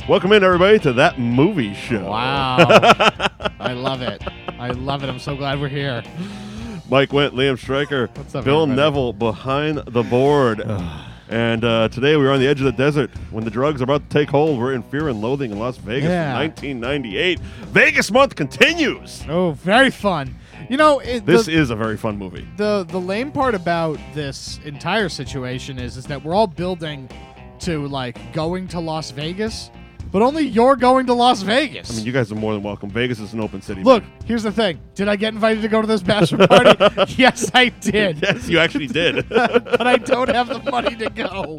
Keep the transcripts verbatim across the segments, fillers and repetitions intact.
Welcome in, everybody, to That Movie Show. Wow. I love it. I love it. I'm so glad we're here. Mike Wendt, Liam Stryker, What's up, Bill everybody? Neville behind the board. and uh, today we're on the edge of the desert when the drugs are about to take hold. We're in Fear and Loathing in Las Vegas Yeah. in nineteen ninety-eight. Vegas month continues. Oh, very fun. You know, it, This the, is a very fun movie. the the lame part about this entire situation is is that we're all building to like going to Las Vegas, but only you're going to Las Vegas. I mean, you guys are more than welcome. Vegas is an open city. Look, man. here's the thing. Did I get invited to go to this bachelor party? Yes, I did. Yes, you actually did. But I don't have the money to go.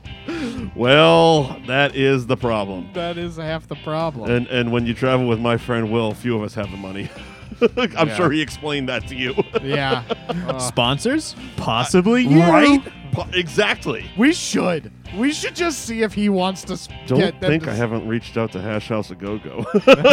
Well, that is the problem. That is half the problem. And and when you travel with my friend Will, few of us have the money. I'm Yeah. sure he explained that to you. yeah. Uh, Sponsors? Possibly you. Right? Po- Exactly. we should. We should just see if he wants to s- Don't get them think to I s- haven't reached out to Hash House a Go-Go.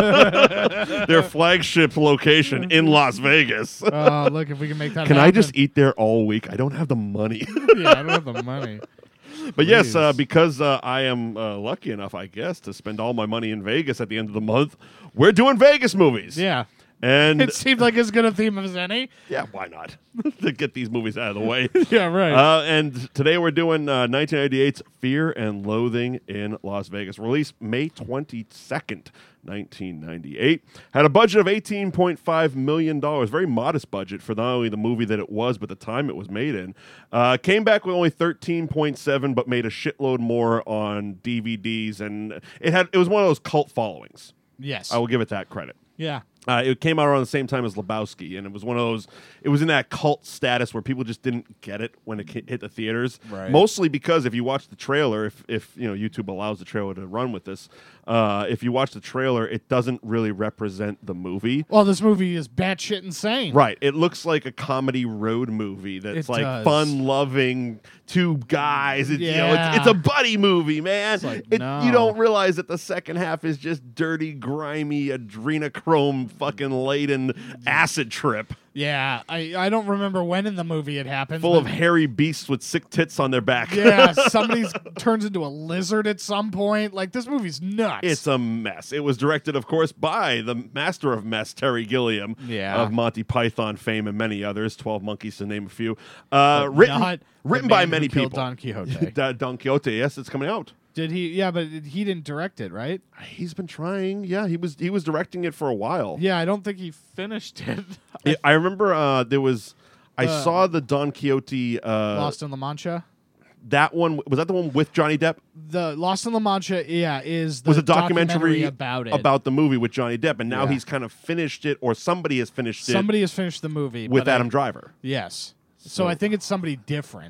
Their flagship location in Las Vegas. Oh, look, if we can make that Can I happen. just eat there all week? I don't have the money. yeah, I don't have the money. But yes, uh, Please. because uh, I am uh, lucky enough, I guess, to spend all my money in Vegas at the end of the month, we're doing Vegas movies. Yeah. And It seemed like as good a theme as any. yeah, why not? To get these movies out of the way. Yeah, right. Uh, and today we're doing uh, nineteen ninety-eight's Fear and Loathing in Las Vegas, released May twenty-second, nineteen ninety-eight. Had a budget of eighteen point five million dollars. Very modest budget for not only the movie that it was, but the time it was made in. Uh, came back with only thirteen point seven, but made a shitload more on D V Ds. And it had it was one of those cult followings. yes. I will give it that credit. yeah. Uh, it came out around the same time as Lebowski, and it was one of those. It was in that cult status where people just didn't get it when it hit the theaters. Right. Mostly because if you watch the trailer, if if you know YouTube allows the trailer to run with this, uh, if you watch the trailer, it doesn't really represent the movie. Well, this movie is batshit insane. Right. It looks like a comedy road movie that's It like does. fun-loving two guys. It, you know, Yeah. it's, it's a buddy movie, man. It's like, It- no. You don't realize that the second half is just dirty, grimy, adrenochrome, fucking laden acid trip Yeah. I, I don't remember when in the movie it happened. full of but- hairy beasts with sick tits on their back. Yeah, somebody's turns into a lizard at some point. Like, this movie's nuts. It's a mess. It was directed, of course, by the master of mess, Terry Gilliam, Yeah. of Monty Python fame and many others, twelve Monkeys to name a few. Uh, But written not written the by man who many killed people. Don Quixote. Da- Don Quixote, yes, it's coming out. Did he? Yeah, but he didn't direct it, right? He's been trying. Yeah, he was he was directing it for a while. Yeah, I don't think he finished it. I, I remember uh, there was. I Uh, saw the Don Quixote. Uh, Lost in La Mancha. that one was that the one with Johnny Depp? The Lost in La Mancha, yeah, is the Was a documentary, about it. about the movie with Johnny Depp, and now Yeah. he's kind of finished it, or somebody has finished somebody has finished the movie it with but I- Adam Driver. Yes. So, So- I think it's somebody different.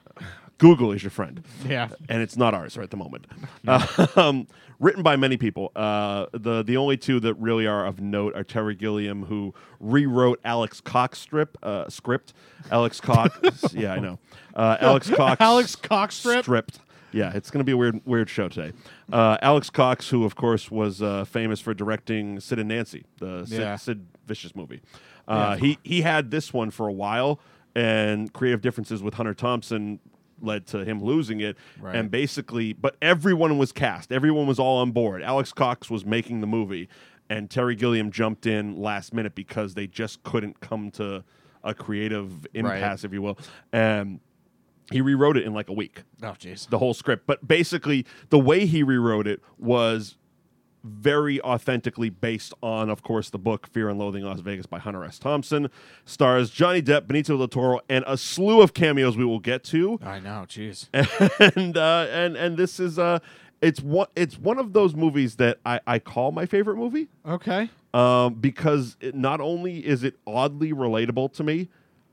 Google is your friend. Yeah. And it's not ours right at the moment. Uh, um, written by many people. Uh, the the only two that really are of note are Terry Gilliam, who rewrote Alex Cox strip uh, script. Alex Cox, yeah, I know. Uh, Alex Cox, Alex Cox strip? Stripped. Yeah, it's going to be a weird weird show today. Uh, Alex Cox, who of course was uh, famous for directing Sid and Nancy, the Sid, Yeah. Sid Vicious movie. Uh, he he had this one for a while, and creative differences with Hunter Thompson led to him losing it. Right. And basically, but everyone was cast. Everyone was all on board. Alex Cox was making the movie, and Terry Gilliam jumped in last minute because they just couldn't come to a creative impasse, if you will. And he rewrote it in like a week, Oh, jeez. the whole script. But basically, the way he rewrote it was very authentically based on, of course, the book Fear and Loathing in Las Vegas by Hunter S. Thompson. Stars Johnny Depp, Benicio del Toro, and a slew of cameos we will get to. I know, jeez. and uh, and and this is uh, it's one it's one of those movies that I, I call my favorite movie Okay. um, because it, not only is it oddly relatable to me,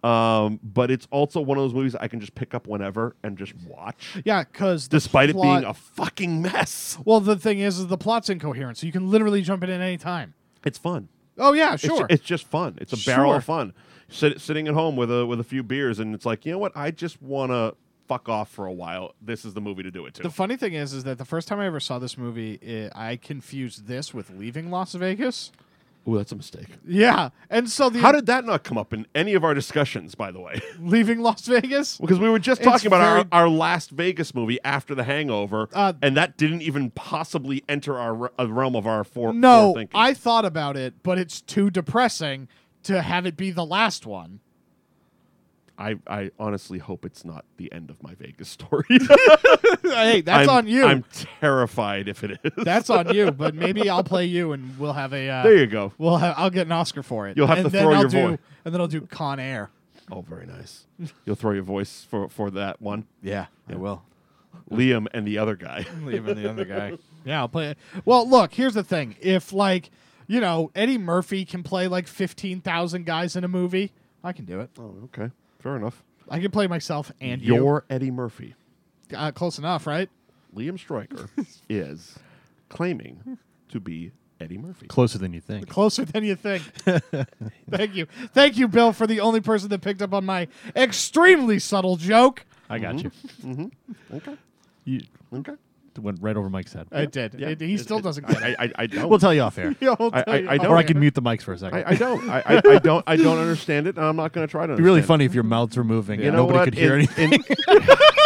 um, but it's also one of those movies I can just pick up whenever and just watch, Yeah, because despite it being a fucking mess. Well, the thing is, is the plot's incoherent, so you can literally jump in at any time. It's fun. Oh, yeah, It's, sure. ju- it's just fun. It's a barrel Sure. of fun. Sit, sitting at home with a with a few beers, and it's like, you know what? I just want to fuck off for a while. This is the movie to do it to. The funny thing is, is that the first time I ever saw this movie, it, I confused this with Leaving Las Vegas. Ooh, that's a mistake. Yeah, and so the How did that not come up in any of our discussions, by the way? leaving Las Vegas. Because we were just It's talking about very- our, our last Vegas movie after The Hangover, Uh, and that didn't even possibly enter our re- uh, realm of our for- No, forethinking. I thought about it, but it's too depressing to have it be the last one. I, I honestly hope it's not the end of my Vegas story. Hey, that's I'm- on you. I'm terrified if it is. That's on you. But maybe I'll play you, and we'll have a. Uh, There you go. We'll have. I'll get an Oscar for it. You'll have and to then throw I'll your do, voice. and then I'll do Con Air. Oh, very nice. You'll throw your voice for, for that one. Yeah, I will. Liam and the other guy. Leaving the other guy. Yeah, I'll play it. Well, look, here's the thing. If like, you know, Eddie Murphy can play like fifteen thousand guys in a movie, I can do it. Oh, okay. Fair enough. I can play myself and You're Eddie Murphy. you. Uh, close enough, right? Liam Stryker is claiming to be Eddie Murphy. Closer than you think. Closer than you think. Thank you. Thank you, Bill, for the only person that picked up on my extremely subtle joke. I got you. Okay. You Okay. went right over Mike's head. I did. Yeah. It- he It- still it- doesn't get it. I, I, I don't. We'll tell you off air. Yeah, I'll I- tell I- you. I don't- Or I Okay. can mute the mics for a second. I, I don't. I, I, I don't. I don't understand it, and I'm not going to try to. It'd be really understand funny if your mouths were moving it. You and know nobody what? could hear In- anything. in-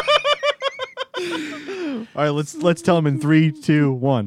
All right, let's let's tell him in three, two, one.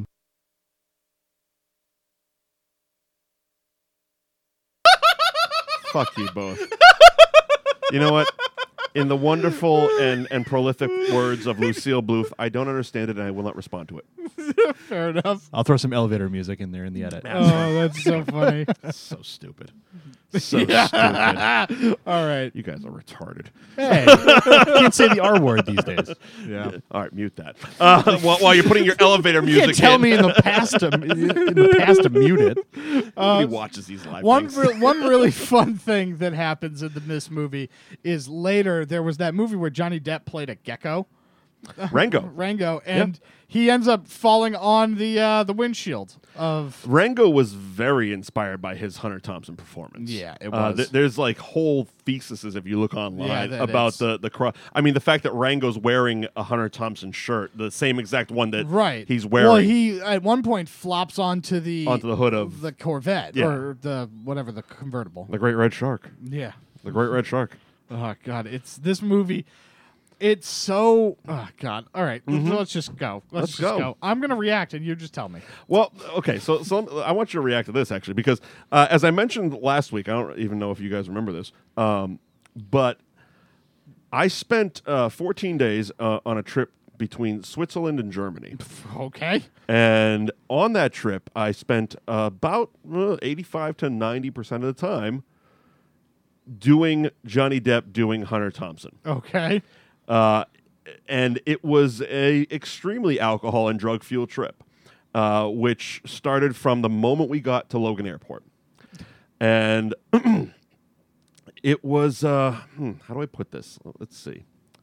Fuck you both. You know what? In the wonderful and, and prolific words of Lucille Bluth, I don't understand it, and I will not respond to it. Fair enough. I'll throw some elevator music in there in the edit. Oh, that's so funny. So stupid. So stupid. All right. You guys are retarded. Hey, you can't say the R word these days. Yeah. All right, mute that. Uh, while, while you're putting your elevator You music can't tell in. me in the past to in the past to mute it. Nobody watches these live One things. re- one really fun thing that happens in the, this movie is later there was that movie where Johnny Depp played a gecko, Rango. Rango, and he ends up falling on the uh, the windshield of. Rango was very inspired by his Hunter Thompson performance. Yeah, it Uh, was. th- there's like whole theses if you look Yeah, online that about is. the the cro- I mean, the fact that Rango's wearing a Hunter Thompson shirt, the same exact one that Right. he's wearing. Well, he at one point flops onto the Onto the hood of- the Corvette Yeah. or the whatever the convertible. the Great Red Shark. Yeah. The Great Red Shark. Oh God, it's this movie. It's so. Oh God. All right, let's just go. Let's, Mm-hmm. Let's just go. go. I'm gonna react, and you just tell me. Well, okay, so so I want you to react to this actually because uh, as I mentioned last week, I don't even know if you guys remember this, um, but I spent uh, fourteen days uh, on a trip between Switzerland and Germany, Okay. and on that trip, I spent about uh, eighty-five to ninety percent of the time doing Johnny Depp doing Hunter Thompson. Okay. Uh, and it was a extremely alcohol and drug fueled trip, uh, which started from the moment we got to Logan Airport, and it was uh, hmm, how do I put this? Let's see.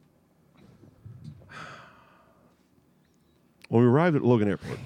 When we arrived at Logan Airport,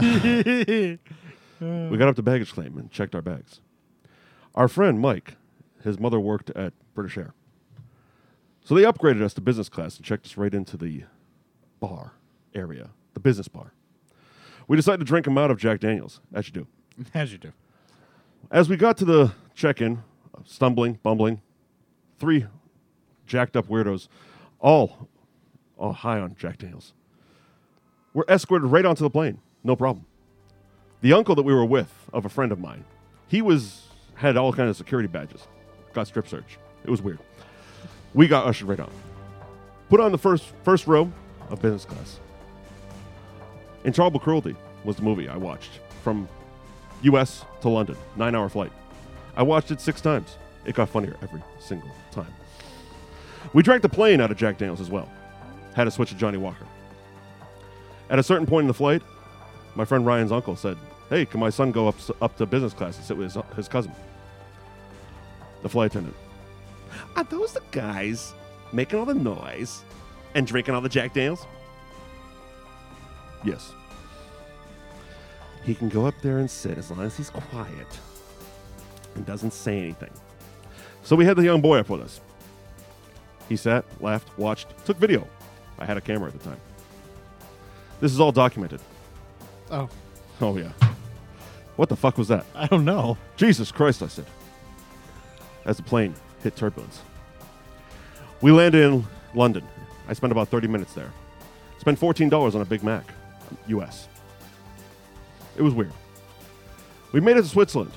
we got up to baggage claim and checked our bags. Our friend Mike, his mother worked at British Air. So they upgraded us to business class and checked us right into the bar area, the business bar. We decided to drink them out of Jack Daniels, as you do. As you do. As we got to the check-in, stumbling, bumbling, three jacked up weirdos, all, all high on Jack Daniels, were escorted right onto the plane. No problem. The uncle that we were with, of a friend of mine, he was had all kinds of security badges. Got strip search. It was weird. We got ushered right on. Put on the first first row of business class. Intolerable Cruelty was the movie I watched from U S to London, nine-hour flight. I watched it six times. It got funnier every single time. We drank the plane out of Jack Daniels as well. Had to switch to Johnny Walker. At a certain point in the flight, my friend Ryan's uncle said, "Hey, can my son go up up to business class and sit with his, his cousin?" The flight attendant, "Are those the guys making all the noise and drinking all the Jack Daniels?" "Yes." "He can go up there and sit as long as he's quiet and doesn't say anything." So we had the young boy up with us. He sat, laughed, watched, took video. I had a camera at the time. This is all documented. Oh. Oh, yeah. What the fuck was that? I don't know. Jesus Christ, I said, as the plane hit turbulence. We landed in London. I spent about thirty minutes there. Spent fourteen dollars on a Big Mac, U S. It was weird. We made it to Switzerland.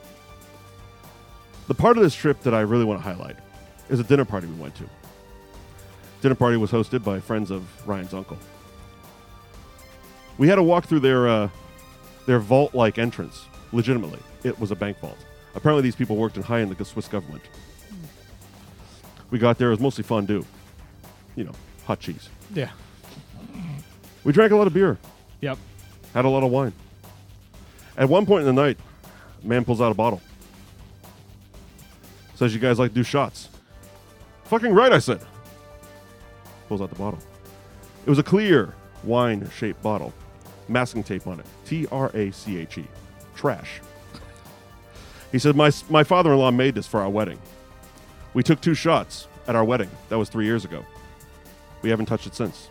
The part of this trip that I really want to highlight is a dinner party we went to. Dinner party was hosted by friends of Ryan's uncle. We had to walk through their uh, their vault-like entrance. Legitimately, it was a bank vault. Apparently, these people worked in high-end the Swiss government. We got there; it was mostly fondue, you know, hot cheese. Yeah. We drank a lot of beer, Yep. had a lot of wine. At one point in the night, a man pulls out a bottle. Says, "You guys like to do shots?" Fucking right, I said. Pulls out the bottle. It was a clear wine-shaped bottle, masking tape on it. T R A C H E. Trash. He said, my, my father-in-law made this for our wedding. We took two shots at our wedding. That was three years ago. We haven't touched it since.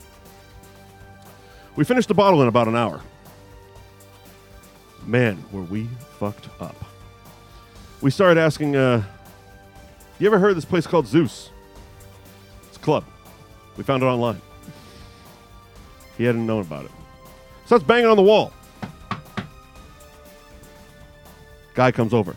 We finished the bottle in about an hour. Man, were we fucked up. We started asking, uh, you ever heard of this place called Zeus? It's a club. We found it online. He hadn't known about it. Starts banging on the wall. Guy comes over.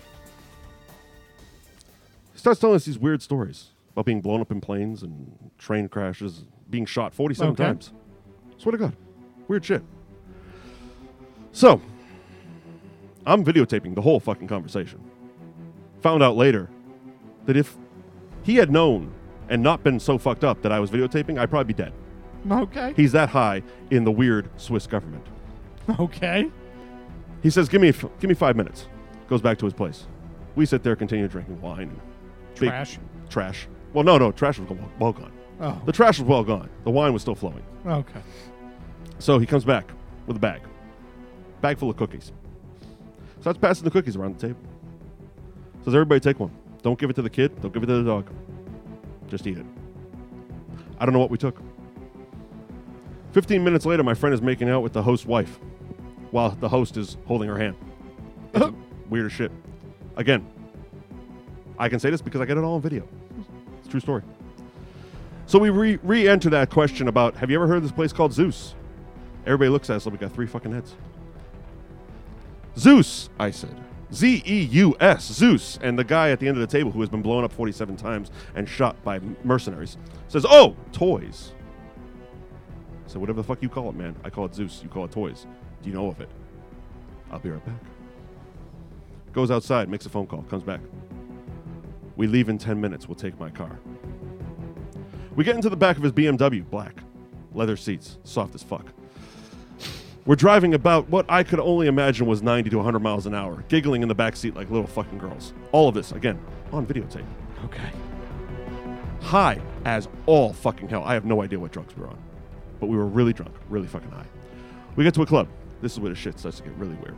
He starts telling us these weird stories about being blown up in planes and train crashes, being shot forty-seven Okay. times. Swear to God. Weird shit. So, I'm videotaping the whole fucking conversation. Found out later that if he had known and not been so fucked up that I was videotaping, I'd probably be dead. Okay. He's that high in the weird Swiss government. Okay. He says, give me f- give me five minutes. Goes back to his place. We sit there, continue drinking wine. And big Trash. Trash. Well, no, no, trash was well, well gone. Oh. The trash was well gone. The wine was still flowing. Okay. So he comes back with a bag. Bag full of cookies. Starts passing the cookies around the table. Says, everybody take one. Don't give it to the kid. Don't give it to the dog. Just eat it. I don't know what we took. Fifteen minutes later, my friend is making out with the host's wife while the host is holding her hand. It's weird as shit. Again, I can say this because I get it all on video. It's a true story. So we re- re-enter that question about, have you ever heard of this place called Zeus? Everybody looks at us like we got three fucking heads. Zeus, I said. Z E U S, Zeus. And the guy at the end of the table who has been blown up forty-seven times and shot by mercenaries says, oh, toys. So whatever the fuck you call it, man. I call it Zeus. You call it toys. Do you know of it? I'll be right back. Goes outside, makes a phone call, comes back. We leave in ten minutes. We'll take my car. We get into the back of his B M W, black. Leather seats, soft as fuck. We're driving about what I could only imagine was ninety to one hundred miles an hour, giggling in the back seat like little fucking girls. All of this, again, on videotape. Okay. High as all fucking hell. I have no idea what drugs we were on. But we were really drunk, really fucking high. We get to a club. This is where the shit starts to get really weird.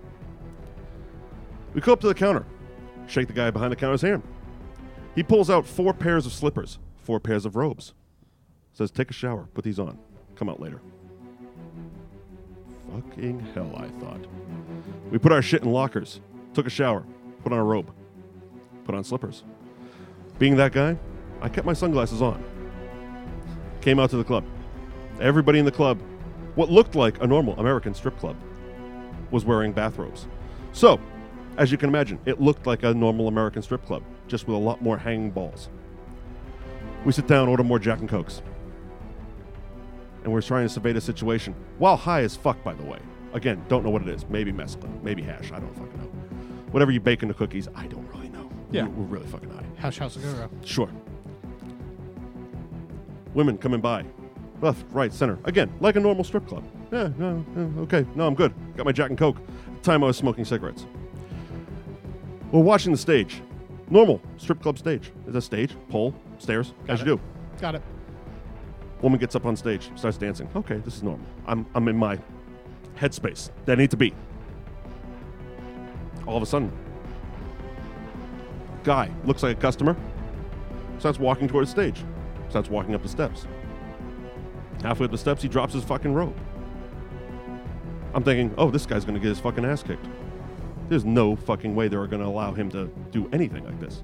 We go up to the counter, shake the guy behind the counter's hand. He pulls out four pairs of slippers, four pairs of robes. Says, take a shower, put these on, come out later. Fucking hell, I thought. We put our shit in lockers, took a shower, put on a robe, put on slippers. Being that guy, I kept my sunglasses on. Came out to the club. Everybody in the club, what looked like a normal American strip club, was wearing bathrobes. So, as you can imagine, it looked like a normal American strip club, just with a lot more hanging balls. We sit down, order more Jack and Cokes. And we're trying to survey the situation. While high as fuck, by the way. Again, don't know what it is. Maybe mescaline, maybe hash. I don't fucking know. Whatever you bake into cookies, I don't really know. Yeah. We're, we're really fucking high. House House of Go-Go. Sure. Women coming by. Left, right, center. Again, like a normal strip club. Yeah, no, yeah, okay. No, I'm good. Got my Jack and Coke. At the time I was smoking cigarettes. We're watching the stage. Normal strip club stage. There's a stage, pole, stairs, Got as it. you do. Got it. Woman gets up on stage, starts dancing. Okay, this is normal. I'm I'm in my headspace that I need to be. All of a sudden, guy looks like a customer, starts walking towards the stage, starts walking up the steps. Halfway up the steps, he drops his fucking robe. I'm thinking, oh, this guy's going to get his fucking ass kicked. There's no fucking way they're going to allow him to do anything like this.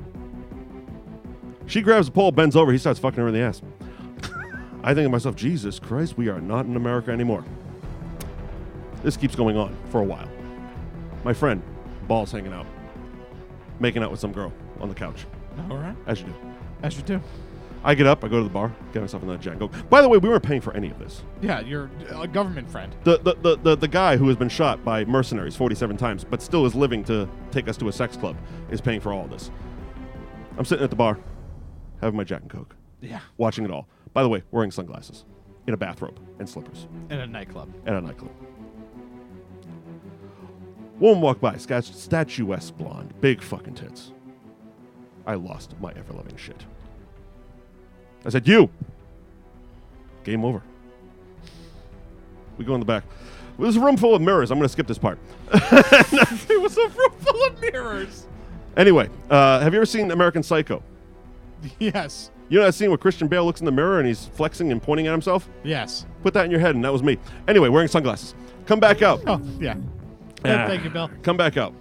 She grabs the pole, bends over, he starts fucking her in the ass. I think to myself, Jesus Christ, we are not in America anymore. This keeps going on for a while. My friend, balls hanging out, making out with some girl on the couch, All right. as you do. As you do. I get up, I go to the bar, get myself another Jack and Coke. By the way, we weren't paying for any of this. Yeah, you're a government friend. The, the, the, the, the guy who has been shot by mercenaries forty-seven times, but still is living to take us to a sex club, is paying for all of this. I'm sitting at the bar, having my Jack and Coke, Yeah. watching it all. By the way, wearing sunglasses, in a bathrobe and slippers, In a nightclub. at a nightclub. Woman walked by, scat- statuesque blonde, big fucking tits. I lost my ever-loving shit. I said, you! Game over. We go in the back. There's a room full of mirrors. I'm going to skip this part. It was a room full of mirrors. Anyway, uh, have you ever seen American Psycho? Yes. You know that scene where Christian Bale looks in the mirror and he's flexing and pointing at himself? Yes. Put that in your head, and that was me. Anyway, wearing sunglasses. Come back out. Oh, yeah. Ah. Thank you, Bill. Come back out.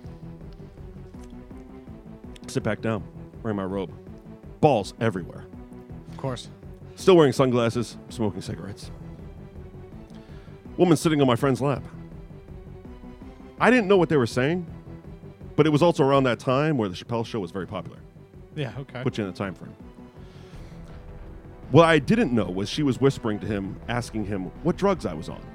Sit back down. Wearing my robe. Balls everywhere. Of course. Still wearing sunglasses, smoking cigarettes. Woman sitting on my friend's lap. I didn't know what they were saying, but it was also around that time where the Chappelle Show was very popular. Yeah, okay. Put you in a time frame. What I didn't know was she was whispering to him, asking him what drugs I was on.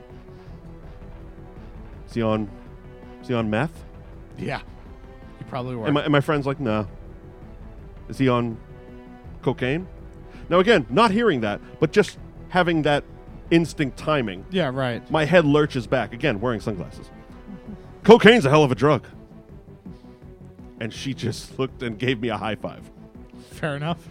Is he on, is he on meth? Yeah. You probably were. And my, and my friend's like, nah. Is he on cocaine? Now, again, not hearing that, but just having that instinct timing, yeah, right. my head lurches back, again, wearing sunglasses. Cocaine's a hell of a drug. And she just looked and gave me a high five. Fair enough.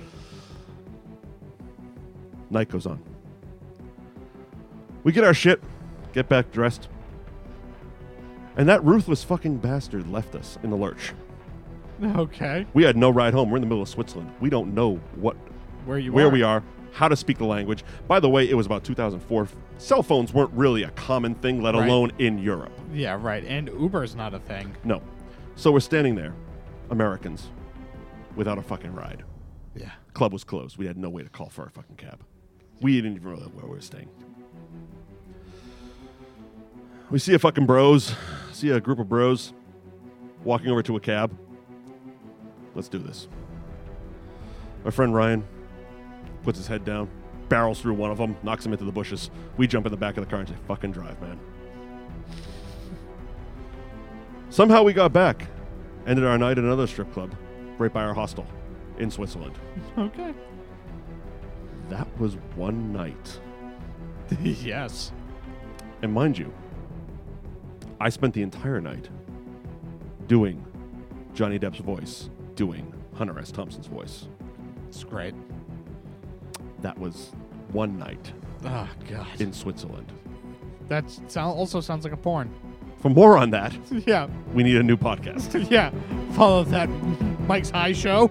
Night goes on. We get our shit, get back dressed. And that ruthless fucking bastard left us in the lurch. Okay. We had no ride home. We're in the middle of Switzerland. We don't know what, Where you where are. we are, how to speak the language. By the way, it was about two thousand four. Cell phones weren't really a common thing, let Right. alone in Europe. Yeah, right. And Uber's not a thing. No. So we're standing there, Americans, without a fucking ride. Yeah. Club was closed. We had no way to call for a fucking cab. We didn't even know where we were staying. We see a fucking bros, see a group of bros walking over to a cab. Let's do this. My friend Ryan puts his head down, barrels through one of them, knocks him into the bushes. We jump in the back of the car and say, fucking drive, man. Somehow we got back. Ended our night at another strip club right by our hostel in Switzerland. Okay. That was one night. Yes. And mind you, I spent the entire night doing Johnny Depp's voice, doing Hunter S. Thompson's voice. It's great. That was one night Oh, God. in Switzerland. That sound also sounds like a porn. For more on that, Yeah. we need a new podcast. Yeah. Follow that Mike's High Show.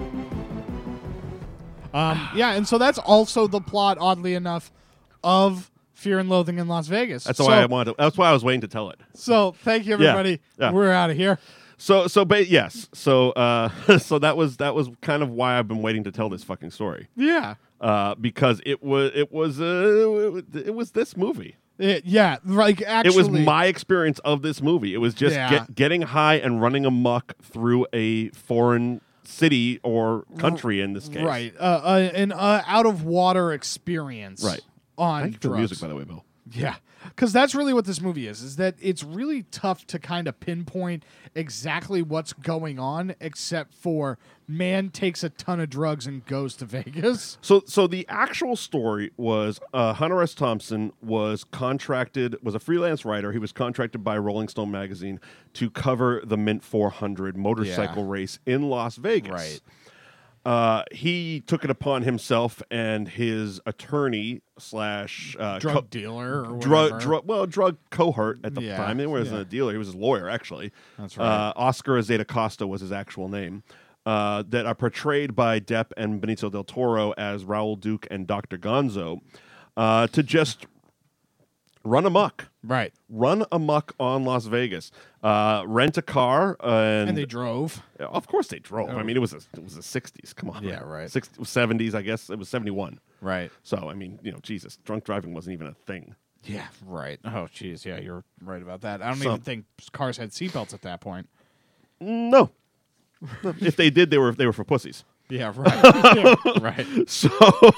Um, yeah, and so that's also the plot, oddly enough, of Fear and Loathing in Las Vegas. That's so, why I wanted. To, that's why I was waiting to tell it. So thank you, Yeah, everybody. yeah. We're out of here. So, so, ba- yes. So, uh, so that was that was kind of why I've been waiting to tell this fucking story. Yeah. Uh, because it was it was uh, it was this movie. It- yeah. Like actually, It was my experience of this movie. It was just Yeah. get, getting high and running amok through a foreign city or country in this case. right. Uh, uh, an uh, out of water experience. Right. On Thank you for the drugs. music, by the way, Bill. Yeah, because that's really what this movie is, is that it's really tough to kind of pinpoint exactly what's going on, except for man takes a ton of drugs and goes to Vegas. So, so the actual story was uh, Hunter S. Thompson was contracted, was a freelance writer. He was contracted by Rolling Stone magazine to cover the Mint four hundred motorcycle Yeah. race in Las Vegas. Right. Uh, he took it upon himself and his attorney slash uh, Drug co- dealer or drug, whatever. drug, well, drug cohort at the Yeah, time. He wasn't yeah. a dealer; he was his lawyer, actually. That's right. Uh, Oscar Azeta Costa was his actual name. Uh, that are portrayed by Depp and Benicio del Toro as Raul Duke and Doctor Gonzo, uh, to just run amok. Right. Run amok on Las Vegas. Uh, rent a car and, And they drove. of course they drove. Oh. I mean, it was a, it was the sixties. Come on. Yeah, right. sixties, seventies, I guess. It was seventy-one. Right. So, I mean, you know, Jesus, drunk driving wasn't even a thing. Yeah, right. Oh, jeez. Yeah, you're right about that. I don't So- even think cars had seatbelts at that point. No. If they did, they were they were for pussies. Yeah, right. Yeah, right. So,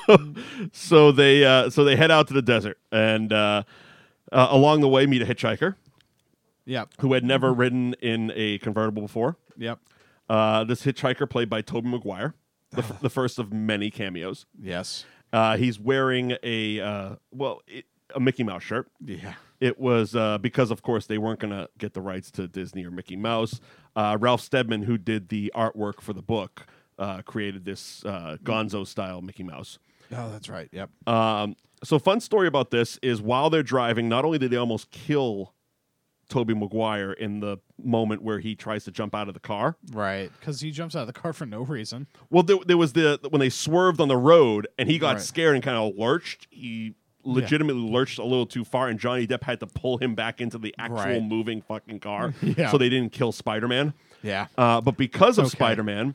so they uh, so they head out to the desert, and uh, uh, along the way meet a hitchhiker Yep. who had never ridden in a convertible before. Yep. Uh, this hitchhiker, played by Tobey Maguire, the, f- the first of many cameos. Yes. Uh, he's wearing a uh, well, it, a Mickey Mouse shirt. Yeah. It was uh, because, of course, they weren't going to get the rights to Disney or Mickey Mouse. Uh, Ralph Steadman, who did the artwork for the book, uh, created this uh, Gonzo-style Mickey Mouse. Oh, that's right. Yep. Um, so, fun story about this is while they're driving, not only did they almost kill Tobey Maguire in the moment where he tries to jump out of the car. Right. Because he jumps out of the car for no reason. Well, there, there was the when they swerved on the road and he got Right. scared and kind of lurched. He legitimately lurched a little too far, and Johnny Depp had to pull him back into the actual Right. moving fucking car, Yeah. so they didn't kill Spider-Man. Yeah. Uh, but because of Okay. Spider-Man,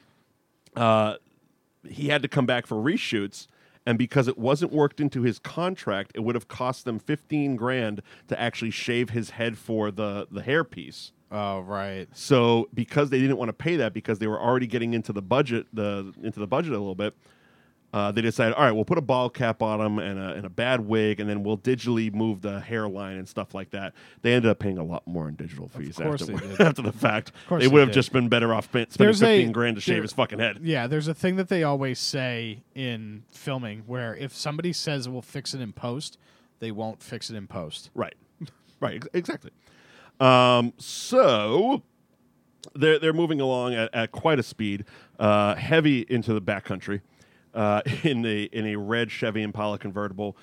uh, he had to come back for reshoots, and because it wasn't worked into his contract, it would have cost them fifteen grand to actually shave his head for the the hairpiece. Oh, right. So because they didn't want to pay that, because they were already getting into the budget, the into the budget a little bit, uh, they decided, all right, we'll put a bald cap on him and a, and a bad wig, and then we'll digitally move the hairline and stuff like that. They ended up paying a lot more in digital fees course after, they did. after the fact. course They they would have did. just been better off spend, spending There's a- fifteen grand to shave there- his fucking head. Yeah, there's a thing that they always say in filming where if somebody says we'll fix it in post, they won't fix it in post. Right, right, ex- exactly. Um, so they're they're moving along at, at quite a speed, uh, heavy into the backcountry, uh, in a in a red Chevy Impala convertible,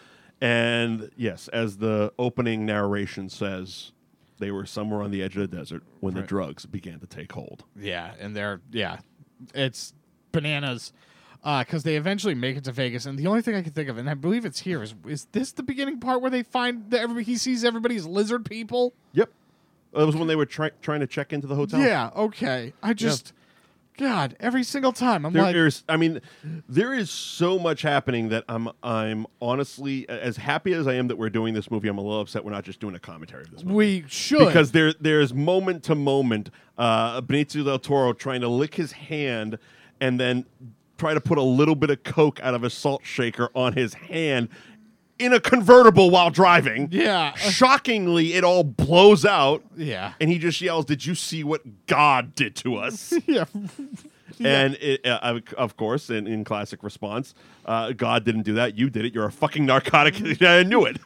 and yes, as the opening narration says, they were somewhere on the edge of the desert when the Right. drugs began to take hold. Yeah, and they're yeah, it's bananas. Because they eventually make it to Vegas, and the only thing I can think of, and I believe it's here, is is this the beginning part where they find that everybody he sees everybody's lizard people? Yep, that was when they were try- trying to check into the hotel. Yeah, okay. I just, God, every single time I'm There like, is, I mean, there is so much happening that I'm, I'm honestly, as happy as I am that we're doing this movie, I'm a little upset we're not just doing a commentary of this movie. we should Because there, there's moment to moment, uh, Benicio del Toro trying to lick his hand and then try to put a little bit of Coke out of a salt shaker on his hand in a convertible while driving. Yeah. Shockingly, it all blows out. yeah, And he just yells, "Did you see what God did to us?" yeah, And it, uh, of course, in, in classic response, uh, God didn't do that. You did it. You're a fucking narcotic. I knew it.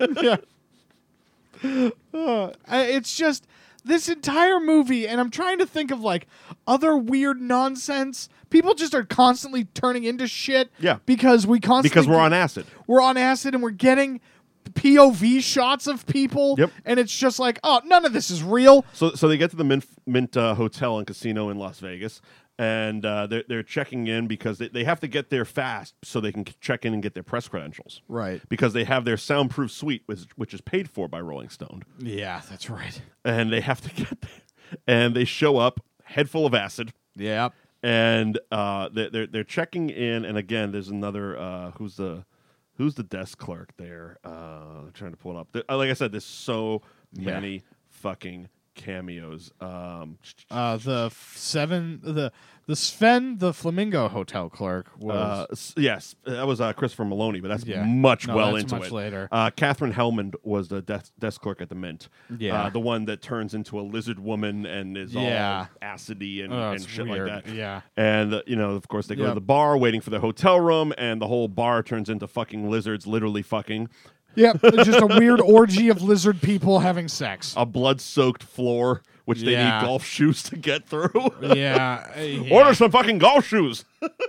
yeah. Uh, I- it's just this entire movie, and I'm trying to think of like other weird nonsense. People just are constantly turning into shit. Yeah. because we constantly Because we're on acid. we're on acid and we're getting P O V shots of people. Yep. and it's just like, oh, none of this is real. So, so they get to the Mint, Mint uh, Hotel and Casino in Las Vegas, and uh, they're, they're checking in because they, they have to get there fast so they can check in and get their press credentials. Right. Because they have their soundproof suite, which, which is paid for by Rolling Stone. Yeah, that's right. And they have to get there. And they show up, head full of acid. Yep. And uh, they're, they're they're checking in, and again, there's another uh, who's the who's the desk clerk there? Uh, I'm trying to pull it up. There, like I said, there's so Yeah. many fucking cameos. Um, Uh, the f- seven, the the Sven, the Flamingo Hotel clerk was. uh, s- yes, that was uh, Christopher Maloney, but that's Yeah. much No, well that's into much it. later. Uh, Catherine Hellman was the desk, desk clerk at the Mint. Yeah. uh, the one that turns into a lizard woman and is Yeah. all acidy and, Oh, and it's shit weird. like that. Yeah. And, uh, you know, of course, they go to Yep. the bar waiting for their hotel room, and the whole bar turns into fucking lizards, literally fucking. Yep, it's just a weird orgy of lizard people having sex. A blood-soaked floor, which they Yeah. need golf shoes to get through. Yeah, uh, yeah. Order some fucking golf shoes.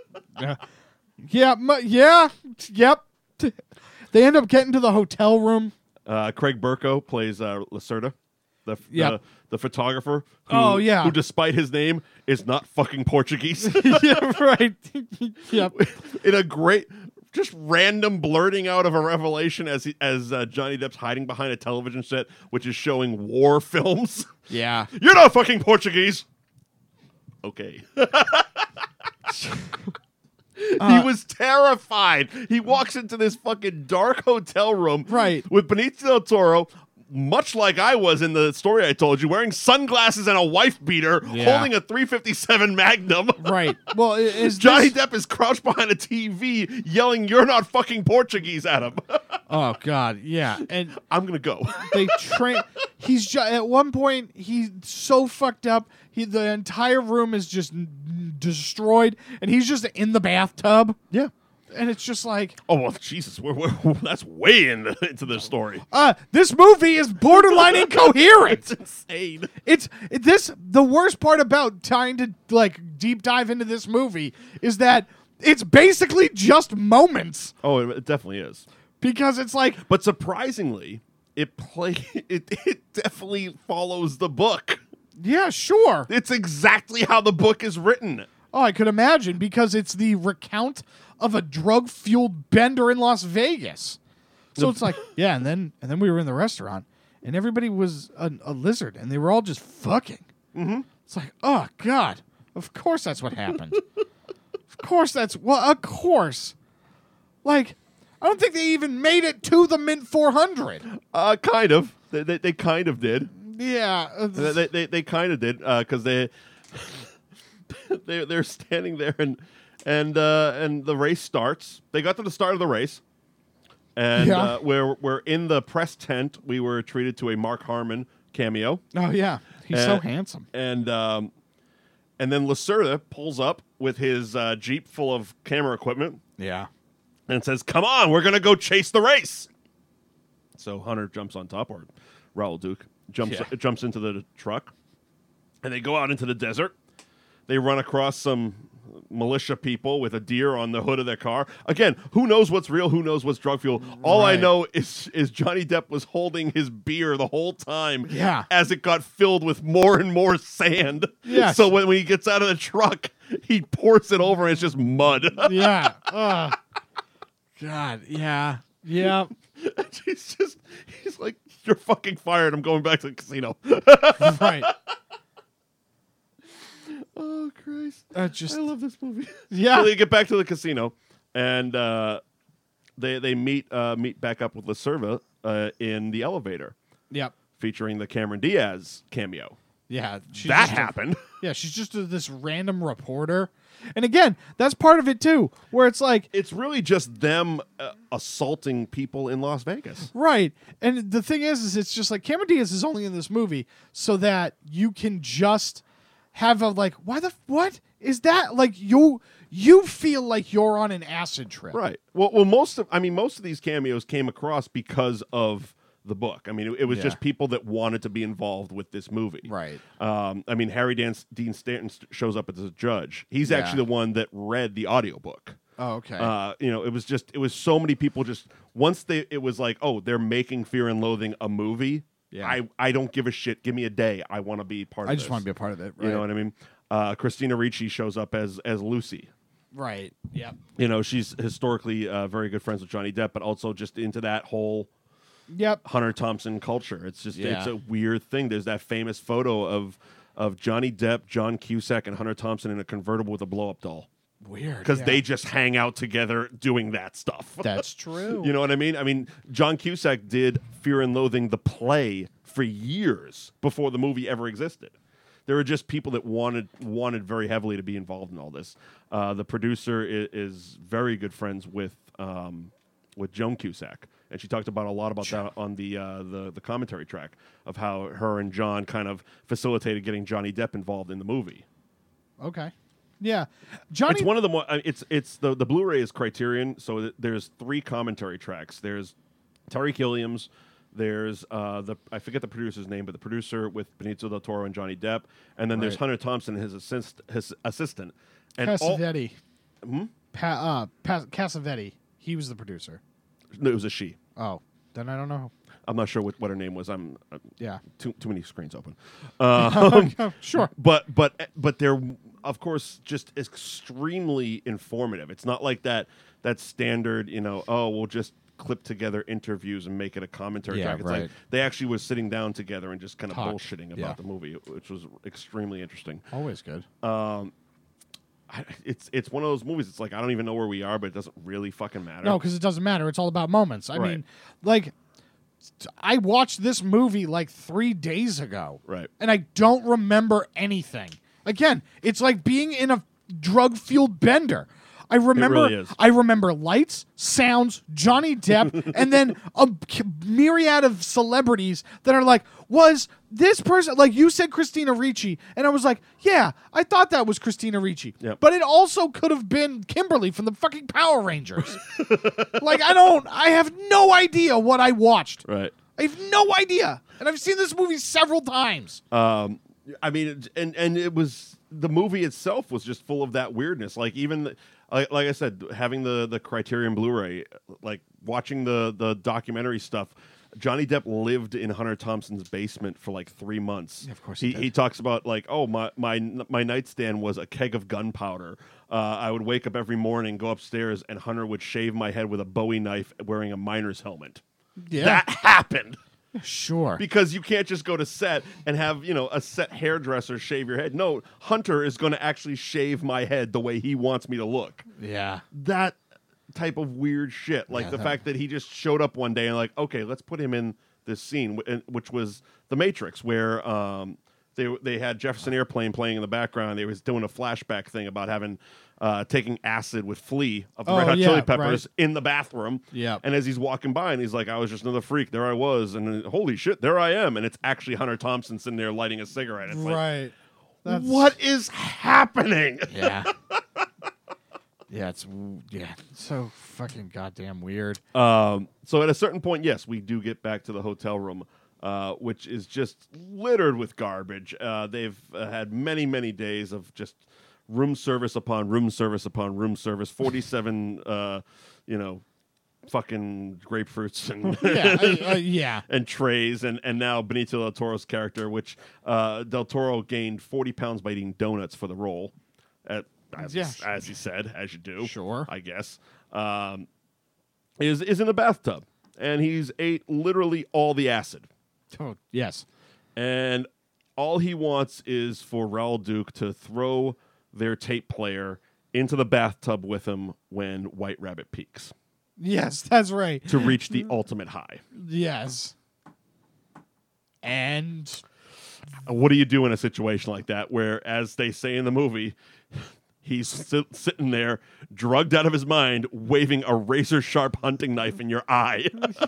Yeah, mu- yeah, yep. They end up getting to the hotel room. Uh, Craig Burko plays uh, Lacerda, the, f- Yep. the the photographer. Who, Oh, yeah. Who, despite his name, is not fucking Portuguese. Yeah, right. Yep. In a great, just random blurting out of a revelation as he, as uh, Johnny Depp's hiding behind a television set, which is showing war films. Yeah. You're not fucking Portuguese. Okay. Uh, he was terrified. He walks into this fucking dark hotel room, Right. with Benicio del Toro, much like I was in the story I told you, wearing sunglasses and a wife beater, Yeah. holding a three fifty-seven Magnum. Right. Well, i- is Johnny this- Depp is crouched behind a T V, yelling, "You're not fucking Portuguese," at him. Oh God, yeah, and I'm gonna go. they train. He's ju- at one point he's so fucked up. He the entire room is just n- destroyed, and he's just in the bathtub. Yeah. And it's just like, Oh well, Jesus, we're, we're, that's way in the, into the story. uh, this movie is borderline incoherent. It's insane. It's it, this. The worst part about trying to like deep dive into this movie is that it's basically just moments Oh, it, it definitely is. because it's like, But surprisingly, it play it, it definitely follows the book. yeah, sure. It's exactly how the book is written. Oh, I could imagine because it's the recount of a drug-fueled bender in Las Vegas. So it's like, yeah, and then and then we were in the restaurant, and everybody was a, a lizard, and they were all just fucking. Mm-hmm. It's like, oh God, of course that's what happened. Of course that's well, of course. Like, I don't think they even made it to the Mint four hundred. Uh, kind of. They, they, they kind of did. Yeah, uh, They they, they, they kind of did because they they they're standing there and and uh, and the race starts. They got to the start of the race, and Yeah. uh, we're we're in the press tent. We were treated to a Mark Harmon cameo, oh yeah, he's Uh, so handsome. and um, and then Lacerda pulls up with his uh, Jeep full of camera equipment Yeah, and says, "Come on, we're gonna go chase the race." So Hunter jumps on top, or Raul Duke jumps Yeah. jumps into the truck, and they go out into the desert. They run across some militia people with a deer on the hood of their car. Again, who knows what's real? Who knows what's drug fuel? All I Right. know is is Johnny Depp was holding his beer the whole time. Yeah. As it got filled with more and more sand. Yes. So when, when he gets out of the truck, he pours it over and it's just mud. yeah. Uh, God, yeah, yeah. he's just he's like, "You're fucking fired. I'm going back to the casino." Right. Oh Christ. Uh, just I love this movie. yeah. So they get back to the casino, and uh, they they meet uh, meet back up with Lacerda uh, in the elevator, Yep. featuring the Cameron Diaz cameo. Yeah. She's that just a- happened. yeah, she's just a, this random reporter, and again, that's part of it too, where it's like, It's really just them uh, assaulting people in Las Vegas. right. And the thing is, is it's just like Cameron Diaz is only in this movie so that you can just have a like, why the what is that? Like you you feel like you're on an acid trip, Right. Well, well, most of I mean, most of these cameos came across because of the book. I mean, it, it was Yeah. just people that wanted to be involved with this movie. Right. Um, I mean, Harry Dan- Dean Stanton st- shows up as a judge. He's Yeah. actually the one that read the audiobook. Oh, okay. Uh, you know, it was just it was so many people just once they it was like, oh, they're making Fear and Loathing a movie. Yeah. I, I don't give a shit. Give me a day. I want to be part I of just this. want to be a part of it. Right. You know what I mean? Uh, Christina Ricci shows up as as Lucy. Right. Yep. You know, she's historically uh, very good friends with Johnny Depp, but also just into that whole Yep. Hunter Thompson culture. It's just Yeah. it's a weird thing. There's that famous photo of of Johnny Depp, John Cusack, and Hunter Thompson in a convertible with a blow up doll Weird. because yeah. they just hang out together doing that stuff. That's true. You know what I mean? I mean, John Cusack did Fear and Loathing the play for years before the movie ever existed. There were just people that wanted wanted very heavily to be involved in all this. Uh, the producer is, is very good friends with um, with Joan Cusack, and she talked about a lot about that on the, uh, the the commentary track of how her and John kind of facilitated getting Johnny Depp involved in the movie. Okay. Yeah. Johnny. It's one of the more. uh, It's it's the the Blu-ray is Criterion, so th- there's three commentary tracks. There's Terry Gilliam's. There's uh, the I forget the producer's name, but the producer with Benicio del Toro and Johnny Depp, and then there's Right. Hunter Thompson, his assist, his assistant, and all, Cassavetti. Hmm? Pa- uh, pa- Cassavetti. He was the producer. no, it was a she. Oh, then I don't know. I'm not sure what, what her name was. I'm uh, Yeah. too too many screens open. Uh, Oh, sure. but but but there of course, just extremely informative. It's not like that that standard, you know, oh, we'll just clip together interviews and make it a commentary Yeah, track. It's right. like they actually was sitting down together and just kind of Talk. bullshitting about Yeah. the movie, which was extremely interesting. Always good. I, it's it's one of those movies. It's like I don't even know where we are, but it doesn't really fucking matter. No, because it doesn't matter. It's all about moments. I Right. mean, like, I watched this movie like three days ago. Right. And I don't remember anything. Again, it's like being in a drug-fueled bender. I remember really is. I remember lights, sounds, Johnny Depp, and then a k- myriad of celebrities that are like, was this person, like you said Christina Ricci, and I was like, yeah, I thought that was Christina Ricci. Yep. But it also could have been Kimberly from the fucking Power Rangers. Like, I don't, I have no idea what I watched. Right. I have no idea. And I've seen this movie several times. Um, I mean, it- and and it was the movie itself was just full of that weirdness. Like even the, like, like I said, having the the Criterion Blu-ray, like watching the the documentary stuff. Johnny Depp lived in Hunter Thompson's basement for like three months. Yeah, of course he he did. he talks about like, oh my my my nightstand was a keg of gunpowder. Uh, I would wake up every morning, go upstairs, and Hunter would shave my head with a Bowie knife, wearing a miner's helmet. Yeah. That happened. Sure. Because you can't just go to set and have, you know, a set hairdresser shave your head. No, Hunter is going to actually shave my head the way he wants me to look. yeah. That type of weird shit. Like Yeah, the that- fact that he just showed up one day and like, okay, let's put him in this scene, wh- and- which was The Matrix, where um, they they had Jefferson Airplane playing in the background. They was doing a flashback thing about having uh, taking acid with Flea of the Oh, Red Hot yeah, Chili Peppers right. in the bathroom. Yep. And as he's walking by, and he's like, I was just another freak. There I was. And then, holy shit, there I am. And it's actually Hunter Thompson sitting there lighting a cigarette. It's like, Right. That's, what is happening? Yeah. Yeah, it's yeah, it's so fucking goddamn weird. Um, so at a certain point, yes, we do get back to the hotel room, uh, which is just littered with garbage. Uh, they've uh, had many, many days of just room service upon room service upon room service, forty-seven, uh, you know, fucking grapefruits and Yeah, I- uh, yeah. and trays, and, and now Benicio del Toro's character, which uh, Del Toro gained forty pounds by eating donuts for the role, at, as, Yeah. he, as he said, as you do, Sure. I guess, um, is is in a bathtub, and he's ate literally all the acid, Oh, yes. and all he wants is for Raoul Duke to throw their tape player into the bathtub with him when White Rabbit peaks Yes, that's right. to reach the ultimate high. Yes. And What do you do in a situation like that where, as they say in the movie, he's sit- sitting there, drugged out of his mind, waving a razor-sharp hunting knife in your eye?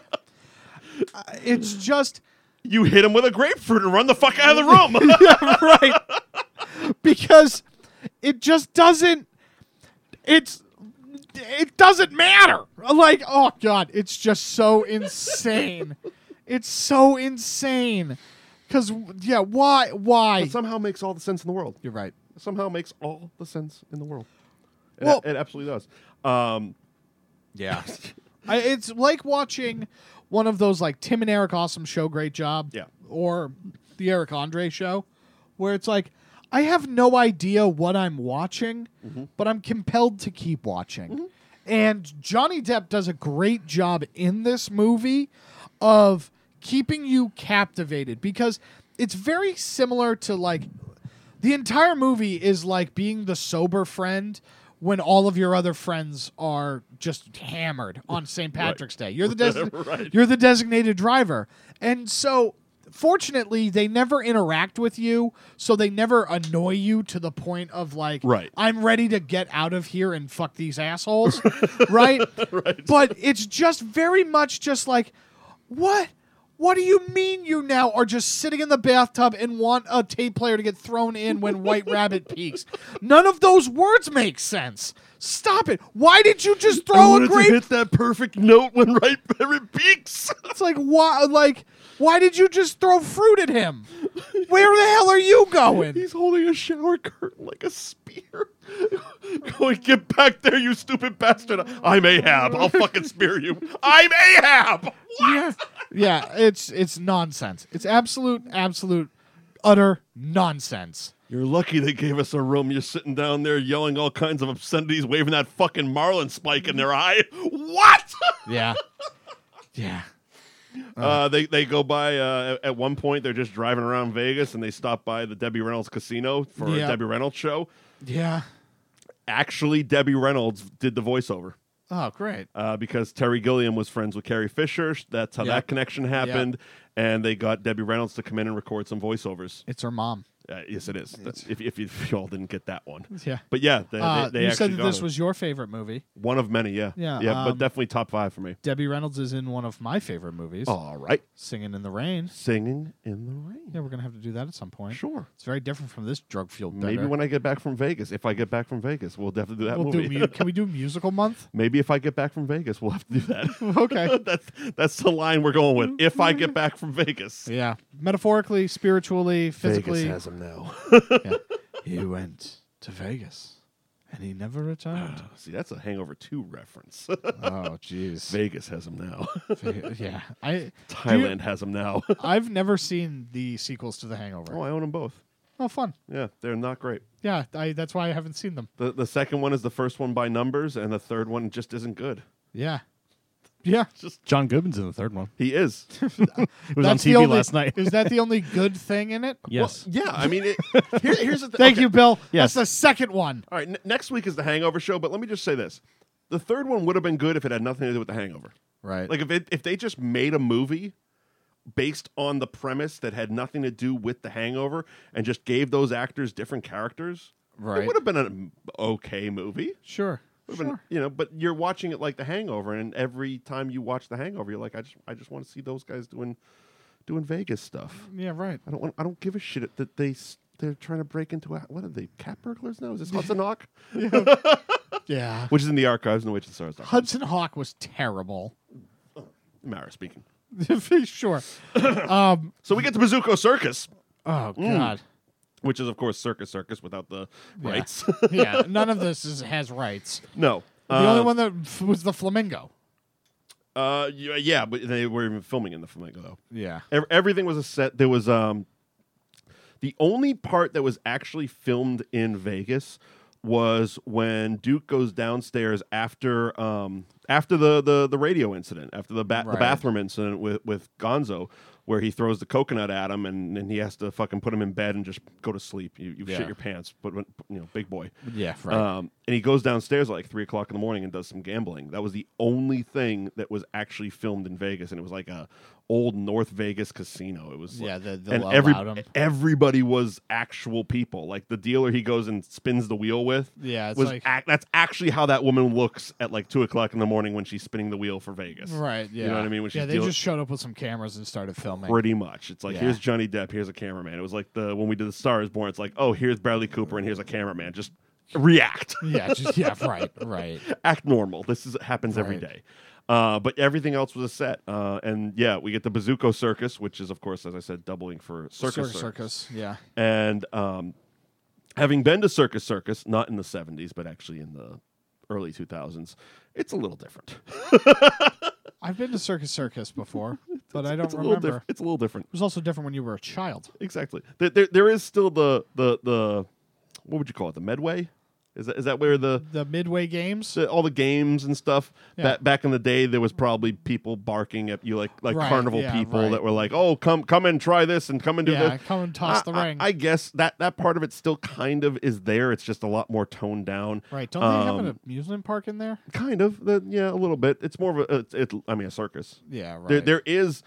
it's just You hit him with a grapefruit and run the fuck out of the room. right. Because it just doesn't it's it doesn't matter. Like, oh god, it's just so insane. It's so insane. Cuz yeah, why why? It somehow makes all the sense in the world. You're right. It somehow makes all the sense in the world. It, Well- it absolutely does. Um, Yeah. I, it's like watching one of those like Tim and Eric Awesome Show, Great Job. Yeah. Or the Eric Andre Show, where it's like, I have no idea what I'm watching, but I'm compelled to keep watching. And Johnny Depp does a great job in this movie of keeping you captivated because it's very similar to like the entire movie is like being the sober friend when all of your other friends are just hammered on Saint Patrick's Day. You're the des- Right. you're the designated driver. And so fortunately they never interact with you, so they never annoy you to the point of like Right. I'm ready to get out of here and fuck these assholes. right? Right. But it's just very much just like what What do you mean you now are just sitting in the bathtub and want a tape player to get thrown in when White Rabbit peaks? None of those words make sense. Stop it. Why did you just I throw a wanted to grape? hit that perfect note when right it peaks. It's like why like why did you just throw fruit at him? Where the hell are you going? He's holding a shower curtain like a spear. Going, get back there, you stupid bastard. I'm Ahab. I'll fucking spear you. I'm Ahab. What? Yeah. Yeah, it's it's nonsense. It's absolute absolute utter nonsense. You're lucky they gave us a room. You're sitting down there yelling all kinds of obscenities, waving that fucking marlin spike in their eye. What? Yeah. Yeah. Uh, they they go by uh, at one point. They're just driving around Vegas, and they stop by the Debbie Reynolds Casino for Yeah. a Debbie Reynolds show. Yeah. Actually, Debbie Reynolds did the voiceover Oh, great. uh, because Terry Gilliam was friends with Carrie Fisher. That's how Yep. that connection happened, and they got Debbie Reynolds to come in and record some voiceovers. It's her mom. Uh, yes, it is. If, if, you, if you all didn't get that one, Yeah. but yeah, they, Uh, they, they you actually said that got this it. was your favorite movie. One of many. Yeah, Yeah, yeah, but um, definitely top five for me. Debbie Reynolds is in one of my favorite movies, All right, Singing in the Rain. Singing in the Rain. Yeah, we're going to have to do that at some point. Sure. It's very different from this drug-fueled Maybe beggar. when I get back from Vegas, if I get back from Vegas, we'll definitely do that we'll movie. do mu- Can we do musical month? Maybe if I get back from Vegas, we'll have to do that. Okay. that's that's the line we're going with. If I get back from Vegas, Yeah. Metaphorically, spiritually, physically. Vegas has him now. Yeah. He went to Vegas, and he never returned. See, that's a Hangover two reference. Oh, jeez. Vegas has him now. Yeah. I Thailand has him now. I've never seen the sequels to The Hangover. Oh, I own them both. Oh, fun. Yeah, they're not great. Yeah, I, that's why I haven't seen them. The the second one is the first one by numbers, and the third one just isn't good. Yeah. Yeah. Just John Goodman's in the third one. he is. It was on That's T the V only- last night. Is that the only good thing in it? Yes. Well, yeah, I mean, it, here, here's the thing. Thank Okay. you, Bill. Yes. That's the second one. All right, n- next week is the Hangover show, but let me just say this: the third one would have been good if it had nothing to do with the Hangover. Right. Like if it if they just made a movie based on the premise that had nothing to do with the Hangover and just gave those actors different characters, Right. it would have been an okay movie. Sure. Would have been, Sure. you know, but you're watching it like the Hangover, and every time you watch the Hangover, you're like, I just I just want to see those guys doing doing Vegas stuff. Yeah, right. I don't want I don't give a shit that they s- they're trying to break into a, what are they cat burglars now? Is this Hudson Hawk? Yeah. Which is in the archives and which is stars. Hudson Hawk was terrible. Mara speaking. Sure. Um, So we get to Bazooka Circus, oh, Mm. God. which is of course Circus Circus without the Yeah. rights. Yeah, none of this is, has rights. no. The Uh, only one that f- was the flamingo. Uh, yeah, yeah, but they were even filming in the Flamingo though. Yeah. Ev- everything was a set. There was um, the only part that was actually filmed in Vegas was when Duke goes downstairs after um after the the, the radio incident, after the ba- the Right. bathroom incident with with Gonzo, where he throws the coconut at him and, and he has to fucking put him in bed and just go to sleep. You you Yeah. shit your pants, but when, you know, big boy. Yeah, right. Um, and he goes downstairs at like three o'clock in the morning and does some gambling. That was the only thing that was actually filmed in Vegas, and it was like a old North Vegas casino. It was Yeah, like, the- the and low every, loud 'em. everybody was actual people. Like the dealer he goes and spins the wheel with. Yeah, it's was like- ac- that's actually how that woman looks at like two o'clock in the morning when she's spinning the wheel for Vegas. Right, yeah. You know what I mean? When yeah, she's they dealing- just showed up with some cameras and started filming. Pretty much. It's like, Yeah. here's Johnny Depp, here's a cameraman. It was like the when we did The Star is Born, it's like, oh, here's Bradley Cooper and here's a cameraman. Just react. Yeah, just, yeah, right, right. Act normal. This is happens every Right. day. Uh, but everything else was a set. Uh, and yeah, we get the Bazooka Circus, which is, of course, as I said, doubling for Circus Circus, Circus. circus, yeah. And um, having been to Circus Circus, not in the seventies, but actually in the early two thousands, it's a little different. I've been to Circus Circus before, but I don't it's a little remember. different. It's a little different. It was also different when you were a child. Exactly. There, there, there is still the, the, the, what would you call it? The Medway? Is that, is that where the, The Midway Games. the all the games and stuff? Yeah. Ba- back in the day, there was probably people barking at you, like like Right, carnival yeah, people right. that were like, "Oh, come come and try this and come and do Yeah, this." come and toss the I, ring. I, I guess that that part of it still kind of is there. It's just a lot more toned down. Right? Don't they have Um, an amusement park in there? Kind of. The, yeah, a little bit. It's more of a. It's, it, I mean, a circus. Yeah, right. There, there is.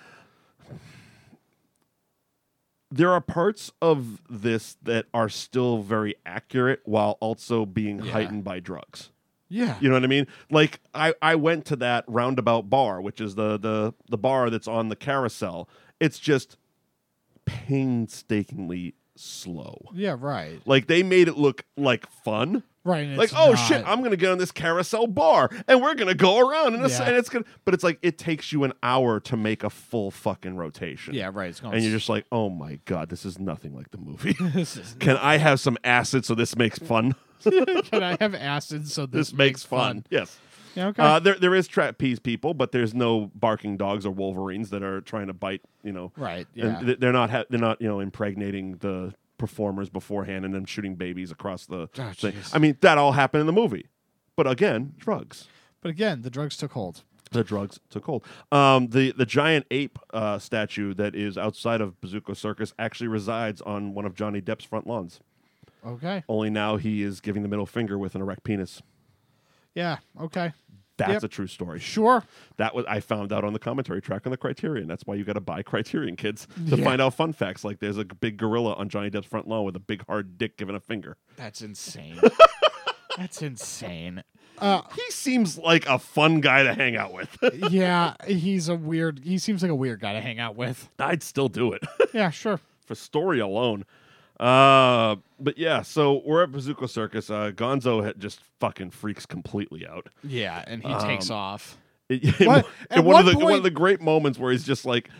There are parts of this that are still very accurate while also being Yeah. heightened by drugs. yeah, You know what I mean? Like I, I went to that Roundabout Bar, which is the the the bar that's on the carousel. It's just painstakingly slow. yeah, right, Like they made it look like fun. right. and Like, it's oh not- shit, I'm gonna get on this carousel bar and we're gonna go around and, it's, Yeah. and it's gonna but it's like it takes you an hour to make a full fucking rotation. yeah, right. It's going. And you're just like, oh my god, this is nothing like the movie. this is, Can I have some acid so this makes fun? can I have acid so this, This makes fun. Yes. Yeah, okay. Uh, there, there is trapeze people, but there's no barking dogs or wolverines that are trying to bite. You know, right. and Yeah. th- they're not, ha- they're not, you know, impregnating the performers beforehand and then shooting babies across the Oh, thing. jeez. I mean, that all happened in the movie. But again, drugs. But again, the drugs took hold. The drugs took hold. Um, the the giant ape uh, statue that is outside of Bazooka Circus actually resides on one of Johnny Depp's front lawns. Okay. Only now he is giving the middle finger with an erect penis. Yeah. Okay. That's Yep. a true story. Sure. That was I found out on the commentary track on the Criterion. That's why you got to buy Criterion, kids, to Yeah. find out fun facts. Like there's a big gorilla on Johnny Depp's front lawn with a big hard dick giving a finger. That's insane. That's insane. Uh, He seems like a fun guy to hang out with. yeah, he's a weird. He seems like a weird guy to hang out with. I'd still do it Yeah, sure. for story alone. Uh, but yeah, so we're at Bazooka Circus. Uh, Gonzo had just fucking freaks completely out. Yeah, and he Um, takes off. It, What? and At one of one the one of point- the great moments where he's just like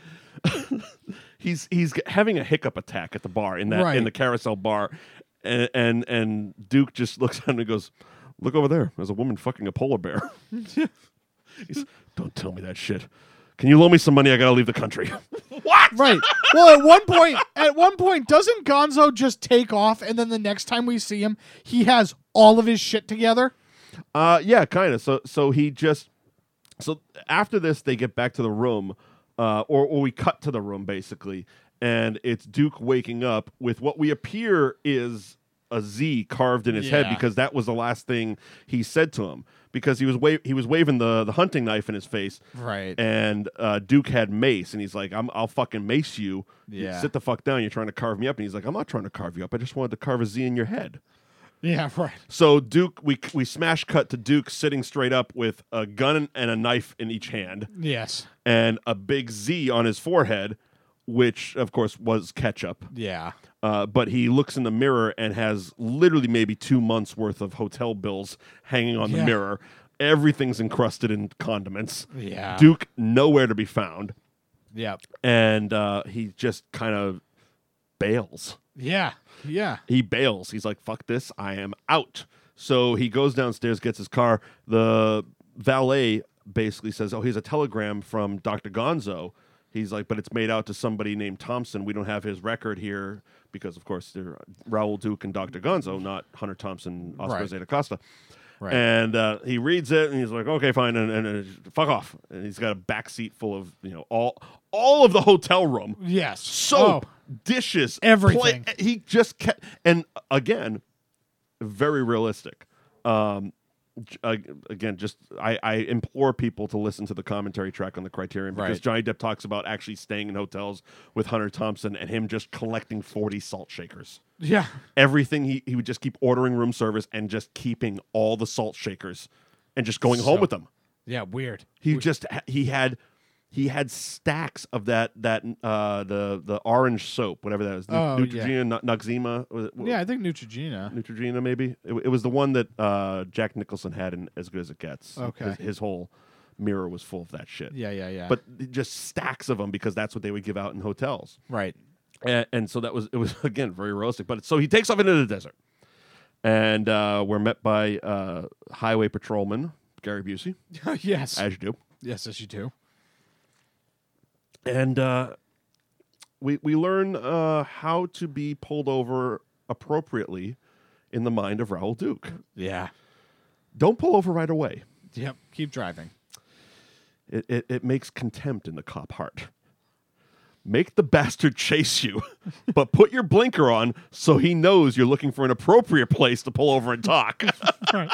he's he's g- having a hiccup attack at the bar in that in Right. the carousel bar, and and and Duke just looks at him and goes, "Look over there. There's a woman fucking a polar bear." He's, "Don't tell me that shit. Can you loan me some money? I gotta leave the country." What? Right. Well, at one point, at one point, doesn't Gonzo just take off, and then the next time we see him, he has all of his shit together? Uh, yeah, kind of. So, so he just so after this, they get back to the room, uh, or or we cut to the room basically, and it's Duke waking up with what we appear is a Z carved in his head Yeah. because that was the last thing he said to him because he was wa- he was waving the the hunting knife in his face, Right. and uh, Duke had mace, and he's like, I'm, "I'll fucking mace you. Yeah. Sit the fuck down. You're trying to carve me up." And he's like, "I'm not trying to carve you up. I just wanted to carve a Z in your head." Yeah. Right. So Duke, we we smash cut to Duke sitting straight up with a gun and a knife in each hand Yes. and a big Z on his forehead, which of course was ketchup. Yeah. Uh, but he looks in the mirror and has literally maybe two months worth of hotel bills hanging on the Yeah. mirror. Everything's encrusted in condiments. Yeah. Duke nowhere to be found, Yep. and uh, he just kind of bails. Yeah. Yeah. He bails. He's like, "Fuck this, I am out." So he goes downstairs, gets his car. The valet basically says, "Oh, here's a telegram from Doctor Gonzo." He's like, "But it's made out to somebody named Thompson. We don't have his record here because, of course, they're Raoul Duke and Doctor Gonzo, not Hunter Thompson, Oscar Right. Zeta Costa." Right. And uh, he reads it, and he's like, "Okay, fine," and, and, and fuck off. And he's got a back seat full of you know all all of the hotel room. Yes. Soap, Oh, dishes, Everything. plate- he just kept, and again, very realistic. Um, j- uh, again, just I, I implore people to listen to the commentary track on the Criterion because Right. Johnny Depp talks about actually staying in hotels with Hunter Thompson and him just collecting forty salt shakers. yeah. Everything he he would just keep ordering room service and just keeping all the salt shakers and just going So- home with them. Yeah. Weird. He just ha- he had he had stacks of that that uh the the orange soap, whatever that is. Nu- Oh, Neutrogena, Nu- Nuxzima. was it- Yeah. I think Neutrogena. Neutrogena maybe. It, it was the one that uh, Jack Nicholson had in As Good as It Gets. Okay. His, his whole mirror was full of that shit. Yeah. Yeah. Yeah. But just stacks of them because that's what they would give out in hotels. right. And, and so that was it was again very realistic. But so he takes off into the desert, and uh, we're met by uh, highway patrolman Gary Busey, yes. as you do. yes. Yes. You do. And uh, we we learn uh, how to be pulled over appropriately in the mind of Raoul Duke. Yeah. Don't pull over right away. Yep. Keep driving. It, it it makes contempt in the cop heart. Make the bastard chase you, but put your blinker on so he knows you're looking for an appropriate place to pull over and talk. Right.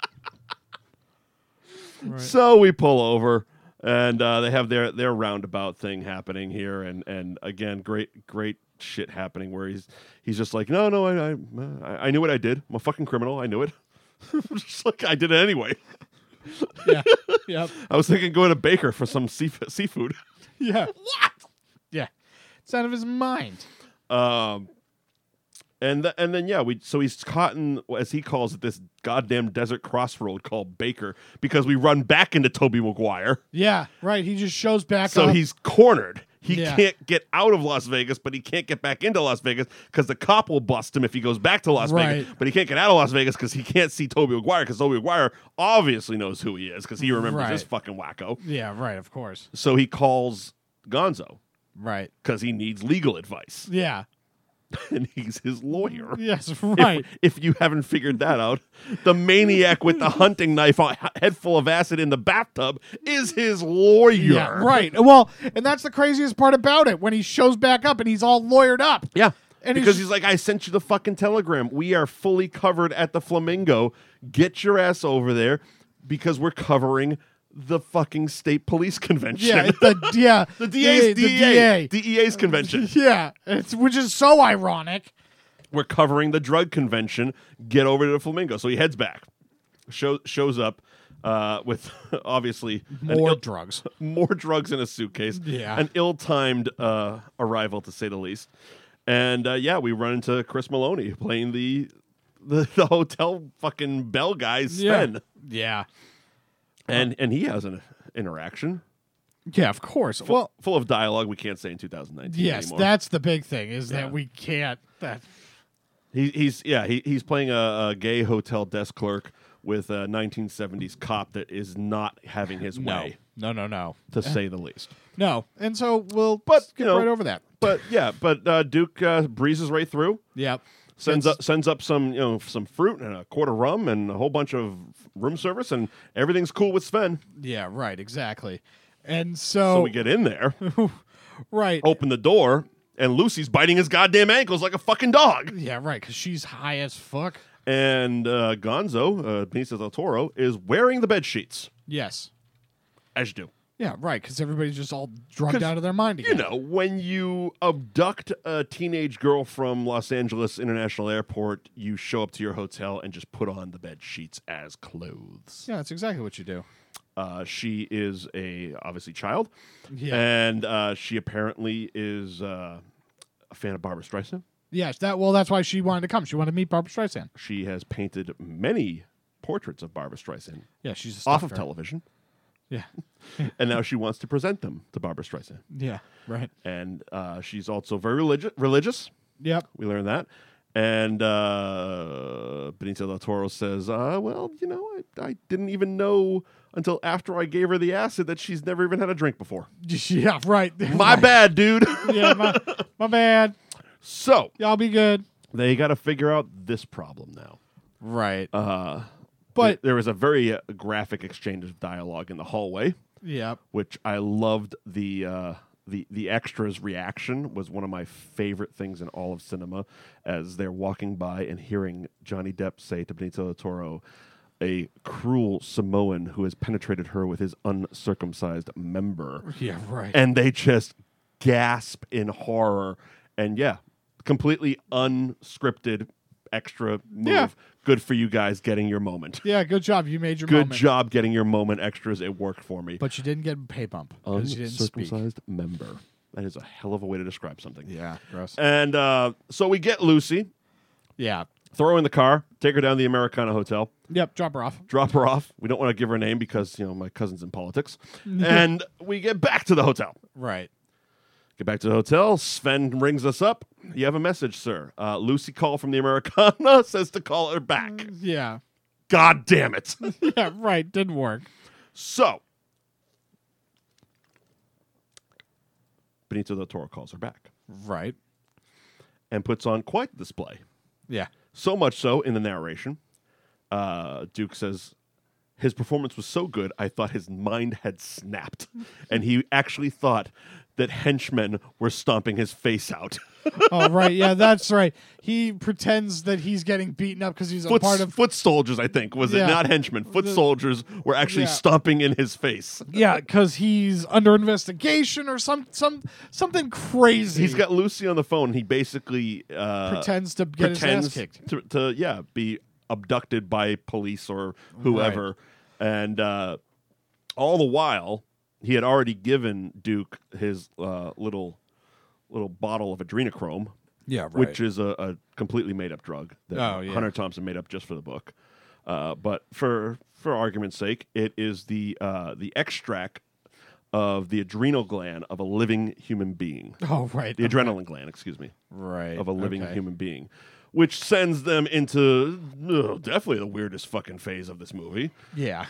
Right. So we pull over, and uh, they have their their roundabout thing happening here, and and again, great great shit happening where he's he's just like, no, no, I I, I knew what I did. I'm a fucking criminal. I knew it. Just like I did it anyway. Yeah. Yep. I was thinking going to Baker for some sea, seafood. Yeah. What? Yeah. It's out of his mind. Um, and th- and then yeah, we so he's caught in, as he calls it, this goddamn desert crossroad called Baker because we run back into Tobey Maguire. Yeah. Right. He just shows back So up. he's cornered. He Yeah. can't get out of Las Vegas, but he can't get back into Las Vegas because the cop will bust him if he goes back to Las Vegas. Right. But he can't get out of Las Vegas because he can't see Tobey Maguire because Tobey Maguire obviously knows who he is because he remembers Right. this fucking wacko. Yeah. Right. Of course. So he calls Gonzo Right. because he needs legal advice. Yeah. and he's his lawyer. Yes, If- right. If, you haven't figured that out, the maniac with the hunting knife, on, head full of acid in the bathtub, is his lawyer. Yeah, right. Well, and that's the craziest part about it when he shows back up and he's all lawyered up. Yeah. And because he's- he's like, I sent you the fucking telegram. We are fully covered at the Flamingo. Get your ass over there because we're covering the fucking state police convention. Yeah, the yeah, the D A's the D E A. D E A's convention. Yeah, it's which is so ironic. We're covering the drug convention. Get over to the Flamingo. So he heads back. Show, shows up uh, with obviously an More ill- drugs. more drugs in a suitcase. Yeah. An ill-timed uh, arrival, to say the least. And uh, yeah, we run into Chris Maloney playing the the, the hotel fucking bell guy, Sven. Yeah. And and he has an interaction Yeah, of course. full, Well, full of dialogue we can't say in two thousand nineteen yes, anymore. that's the big thing is Yeah. that we can't. That He, he's yeah he, he's playing a, a gay hotel desk clerk with a nineteen seventies cop that is not having his no, way, no, no, no, to say the least. no. And so we'll But, skip you know, right over that. But yeah, but uh, Duke uh, breezes right through. Yep. Sends It's- up sends up some you know some fruit and a quart of rum and a whole bunch of room service and everything's cool with Sven. Yeah, right, exactly. And So so, we get in there, right. open the door, and Lucy's biting his goddamn ankles like a fucking dog. Yeah, right, because she's high as fuck. And uh, Gonzo, uh, Benicio del Toro, is wearing the bed sheets Yes. as you do. Yeah, right, because everybody's just all drugged 'Cause, out of their mind You again. know, when you abduct a teenage girl from Los Angeles International Airport, you show up to your hotel and just put on the bed sheets as clothes. Yeah, that's exactly what you do. Uh, she is a obviously child, Yeah. and uh, she apparently is uh, a fan of Barbra Streisand. Yes, that well, that's why she wanted to come. She wanted to meet Barbra Streisand. She has painted many portraits of Barbra Streisand Yeah, she's a off of stuffer. television, Yeah. and now she wants to present them to Barbra Streisand. Yeah, right. And uh, she's also very religi- religious. Yep. We learned that. And uh, Benicio del Toro says, uh, well, you know, I, I didn't even know until after I gave her the acid that she's never even had a drink before. Yeah, right. My bad, dude. Yeah, my, my bad. So Y'all be good. they got to figure out this problem now. Right. Uh, But- th- there was a very uh, graphic exchange of dialogue in the hallway, Yep. which I loved. The uh, the the extras' reaction was one of my favorite things in all of cinema, as they're walking by and hearing Johnny Depp say to Benicio del Toro, "A cruel Samoan who has penetrated her with his uncircumcised member," Yeah, right. and they just gasp in horror. And yeah, completely unscripted extra move. Yeah. Good for you guys getting your moment. yeah, good job. You made your Good moment. job getting your moment extras. It worked for me. But you didn't get a pay bump because you didn't speak. Uncircumcised member. That is a hell of a way to describe something. Yeah, gross. And uh, so we get Lucy, Yeah. throw her in the car, take her down to the Americana Hotel, Yep, drop her off. drop her off. We don't want to give her a name because, you know, my cousin's in politics. And we get back to the hotel. Right. Get back to the hotel. Sven rings us up. You have a message, sir. Uh, Lucy called from the Americana, says to call her back. Yeah. God damn it. Yeah, right. Didn't work. So, Benicio del Toro calls her back Right. and puts on quite the display. Yeah. So much so in the narration, uh, Duke says, his performance was so good, I thought his mind had snapped. And he actually thought that henchmen were stomping his face out. Oh, right. Yeah, that's right. He pretends that he's getting beaten up because he's a Foot, part of. foot soldiers, I think. Was Yeah. it not henchmen? Foot The- soldiers were actually Yeah. stomping in his face. Yeah, because he's under investigation or some some something crazy. He's got Lucy on the phone. He basically uh, pretends to get pretends his ass kicked. To, to, yeah, be abducted by police or whoever. And uh, all the while, he had already given Duke his uh, little little bottle of adrenochrome, Yeah, right. which is a, a completely made up drug that Oh, yeah. Hunter Thompson made up just for the book. Uh, but for for argument's sake, it is the uh, the extract of the adrenal gland of a living human being. Oh, right. The adrenaline gland, excuse me, Right. of a living okay. human being, which sends them into ugh, definitely the weirdest fucking phase of this movie, Yeah.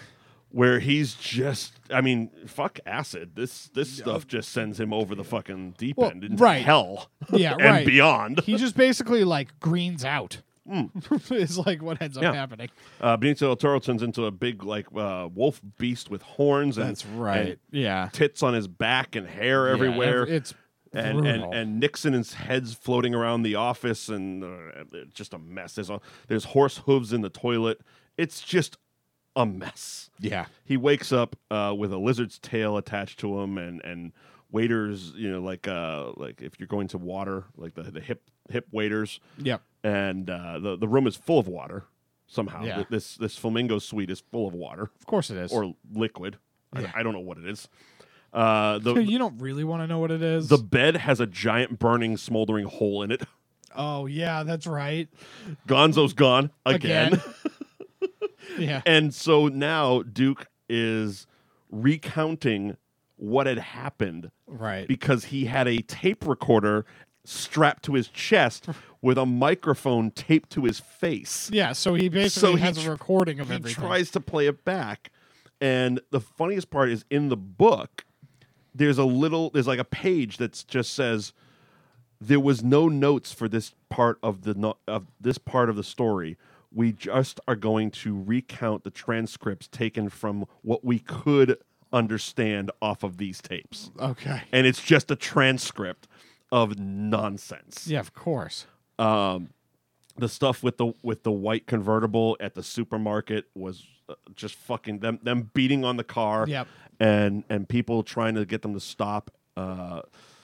where he's just, I mean, fuck acid. This this stuff just sends him over the fucking deep Well, end into right. hell Yeah, and right. beyond. He just basically like greens out. Is like what ends up Yeah. happening. Uh, Benicio del Toro turns into a big like uh, wolf beast with horns and, and Yeah. tits on his back and hair Yeah, everywhere. ev- It's and, and brutal. and Nixon and his heads floating around the office and uh, it's just a mess. There's a, there's horse hooves in the toilet. It's just a mess. yeah. He wakes up uh, with a lizard's tail attached to him, and, and waiters, you know, like uh, like if you're going to water, like the the hip hip waiters, Yep. and uh, the the room is full of water somehow. Yeah. Th- This this flamingo suite is full of water Of course it is. or liquid. I- Yeah. I, don't know what it is. Uh, the you don't really want to know what it is. the bed has a giant burning smoldering hole in it. oh yeah, that's right. Gonzo's gone again. Again. Yeah. And so now Duke is recounting what had happened Right. because he had a tape recorder strapped to his chest with a microphone taped to his face. yeah. So he basically So he has tr- a recording of He everything. tries to play it back. And the funniest part is in the book, there's a little, there's like a page that just says, there was no notes for this part of the no- of this part of the story. We just are going to recount the transcripts taken from what we could understand off of these tapes. Okay. And it's just a transcript of nonsense. Yeah, of course. Um, the stuff with the with the white convertible at the supermarket was uh, just fucking them them beating on the car. Yep. And and people trying to get them to stop. Uh,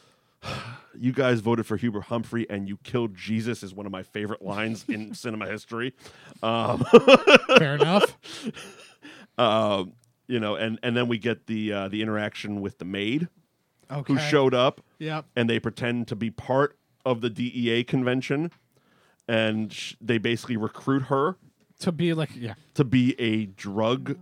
you guys voted for Hubert Humphrey and you killed Jesus is one of my favorite lines in cinema history. Um, Fair enough. um, you know, and, and then we get the uh, the interaction with the maid Okay. who showed up, Yep. and they pretend to be part of the D E A convention, and sh- they basically recruit her To be like, yeah. to be a drug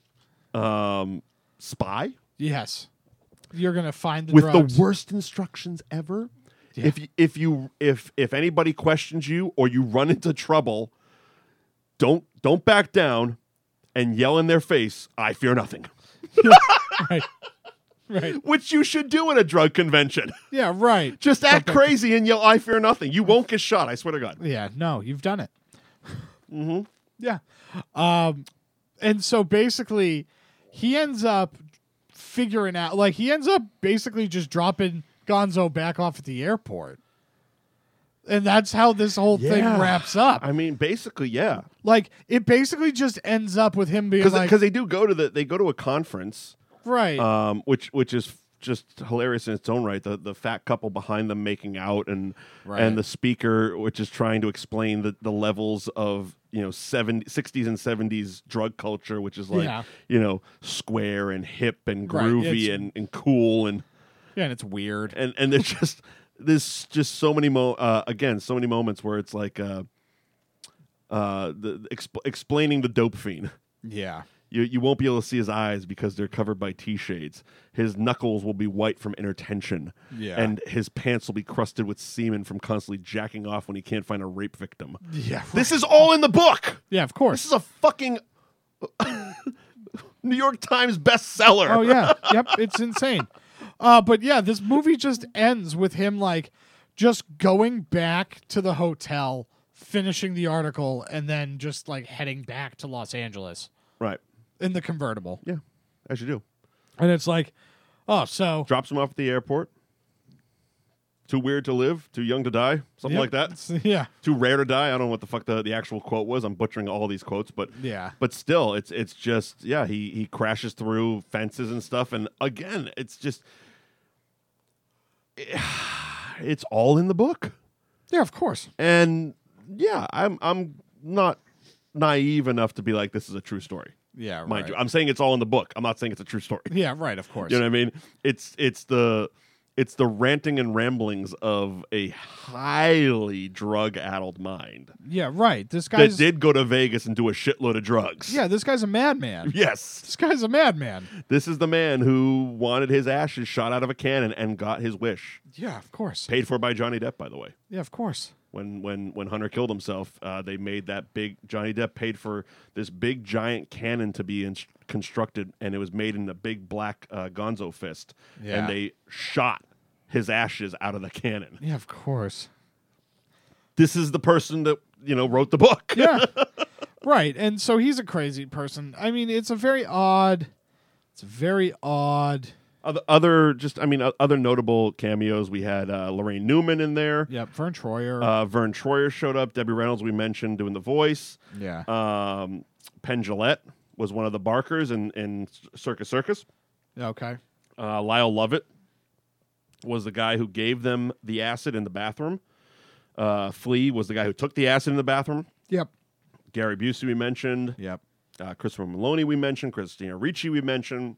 um, spy Yes. You're gonna find the with drugs. the worst instructions ever. Yeah. If you, if you if if anybody questions you or you run into trouble, don't don't back down and yell in their face, "I fear nothing," Right. Right. which you should do in a drug convention. Yeah. Right. Just act crazy and yell, "I fear nothing." You won't get shot. I swear to God. Yeah. No, you've done it. Mm-hmm. Yeah. Um, and so basically, he ends up figuring out, like, he ends up basically just dropping Gonzo back off at the airport. And that's how this whole thing Yeah. wraps up. I mean, basically, yeah, Like, it basically just ends up with him being because like, they do go to the they go to a conference, right. um, which which is just hilarious in its own right. The the fat couple behind them making out, and Right. and the speaker, which is trying to explain the, the levels of you know seventies, sixties and seventies drug culture, which is like Yeah. you know square and hip and Right, groovy it's- and, and cool and yeah, and it's weird. and and there's just there's just so many mo uh, again so many moments where it's like uh, uh, the exp- explaining the dope fiend. Yeah. You, you won't be able to see his eyes because they're covered by T-shades. His knuckles will be white from inner tension. Yeah. And his pants will be crusted with semen from constantly jacking off when he can't find a rape victim. Yeah. This is all in the book. Yeah, of This course. is a fucking New York Times bestseller. Oh yeah, yep, it's insane. Uh, but yeah, this movie just ends with him like just going back to the hotel, finishing the article, and then just like heading back to Los Angeles Right. in the convertible. Yeah, as you do. And it's like, oh, so Drops him off at the airport. Too weird to live, too young to die, something yep, like that. it's- Yeah, Too rare to die. I don't know what the fuck the, the actual quote was. I'm butchering all these quotes, but yeah, but still, it's it's just yeah. He he crashes through fences and stuff, and again, it's just it's all in the book, yeah. Of course. and yeah, I'm I'm not naive enough to be like this is a true story. Yeah, Mind right. you, I'm saying it's all in the book. I'm not saying it's a true story. Yeah, right. Of course. You know what I mean? It's it's the it's the ranting and ramblings of a highly drug-addled mind yeah, right. This that guy's did go to Vegas and do a shitload of drugs. yeah. This guy's a madman. Yes. This guy's a madman. This is the man who wanted his ashes shot out of a cannon and got his wish. Yeah, of course. Paid for by Johnny Depp, by the way. Yeah, of course. When when when Hunter killed himself, uh, they made that big Johnny Depp paid for this big giant cannon to be in, constructed, and it was made in a big black uh, gonzo fist, Yeah. and they shot his ashes out of the cannon. Yeah, of course. This is the person that, you know, wrote the book. Yeah. Right. And so he's a crazy person. I mean, it's a very odd, it's a very odd. Other, other just, I mean, o- other notable cameos. We had uh, Lorraine Newman in there. Yep. Vern Troyer. Uh, Vern Troyer showed up. Debbie Reynolds, we mentioned, doing the voice. yeah. Um, Penn Jillette was one of the barkers in, in Circus Circus. Okay. Uh, Lyle Lovett was the guy who gave them the acid in the bathroom. Uh, Flea was the guy who took the acid in the bathroom. Yep. Gary Busey we mentioned. Yep. Uh, Christopher Maloney we mentioned. Christina Ricci we mentioned.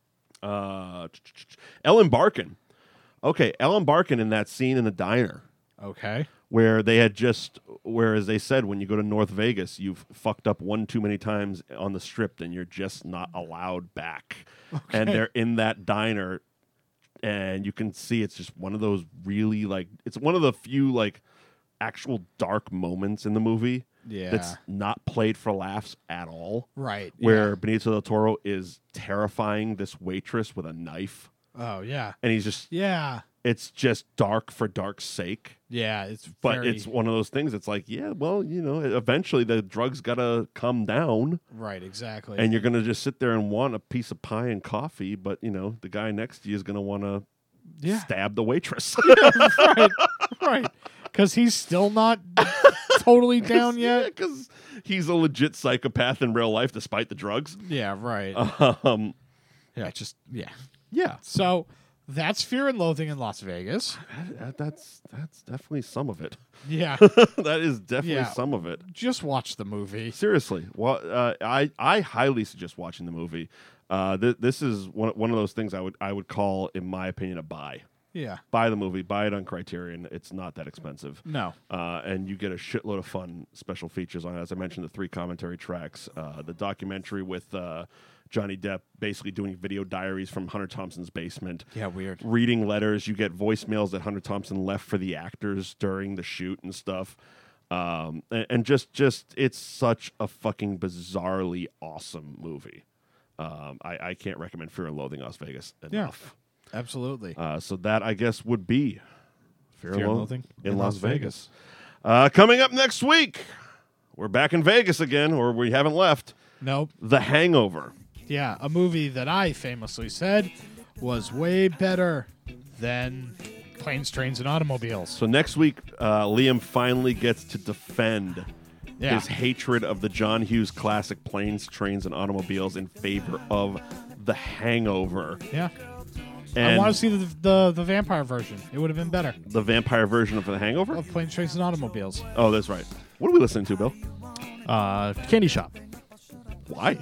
Uh, Ellen Barkin. Okay, Ellen Barkin in that scene in the diner Okay. where they had just, whereas they said when you go to North Vegas, you've fucked up one too many times on the strip and you're just not allowed back. And they're in that diner, and you can see it's just one of those really like, it's one of the few like actual dark moments in the movie Yeah. that's not played for laughs at all. right. Where Benicio del Toro is terrifying this waitress with a knife, Yeah. Oh, yeah. and he's just, Yeah. it's just dark for dark's sake. Yeah. It's But very, it's one of those things. It's like, yeah, well, you know, eventually the drugs gotta come down, right. Exactly. and you're gonna just sit there and want a piece of pie and coffee. But you know, the guy next to you is gonna want to yeah. stab the waitress. right. Right. Because he's still not totally down yet. because he's a legit psychopath in real life, despite the drugs. Yeah. Right. Um, yeah. Just yeah. yeah, So that's Fear and Loathing in Las Vegas. that, that's that's definitely some of it. Yeah. That is definitely Yeah. some of it. Just watch the movie. Seriously, well, uh, I I highly suggest watching the movie. Uh, th- this is one one of those things I would I would call, in my opinion, a buy. Yeah. Buy the movie, buy it on Criterion. It's not that expensive, No. uh, and you get a shitload of fun special features on it. As I mentioned, the three commentary tracks, uh, the documentary with uh, Johnny Depp, basically doing video diaries from Hunter Thompson's basement. Yeah. Weird. Reading letters. You get voicemails that Hunter Thompson left for the actors during the shoot and stuff. Um, and, and just, just it's such a fucking bizarrely awesome movie. Um, I, I can't recommend Fear and Loathing Las Vegas enough. Absolutely. Uh, so that, I guess, would be Fear, Fear and and Loathing Loathing in Las Vegas. Uh, coming up next week, we're back in Vegas again, or we haven't left. Nope. The Hangover. Yeah, a movie that I famously said was way better than Planes, Trains, and Automobiles. So next week, uh, Liam finally gets to defend Yeah. his hatred of the John Hughes classic Planes, Trains, and Automobiles in favor of The Hangover. Yeah. I And want to see the, the the vampire version. It would have been better. the vampire version of The Hangover? Of Planes, Trains, and Automobiles. Oh, that's right. What are we listening to, Bill? Uh, Candy Shop. Why?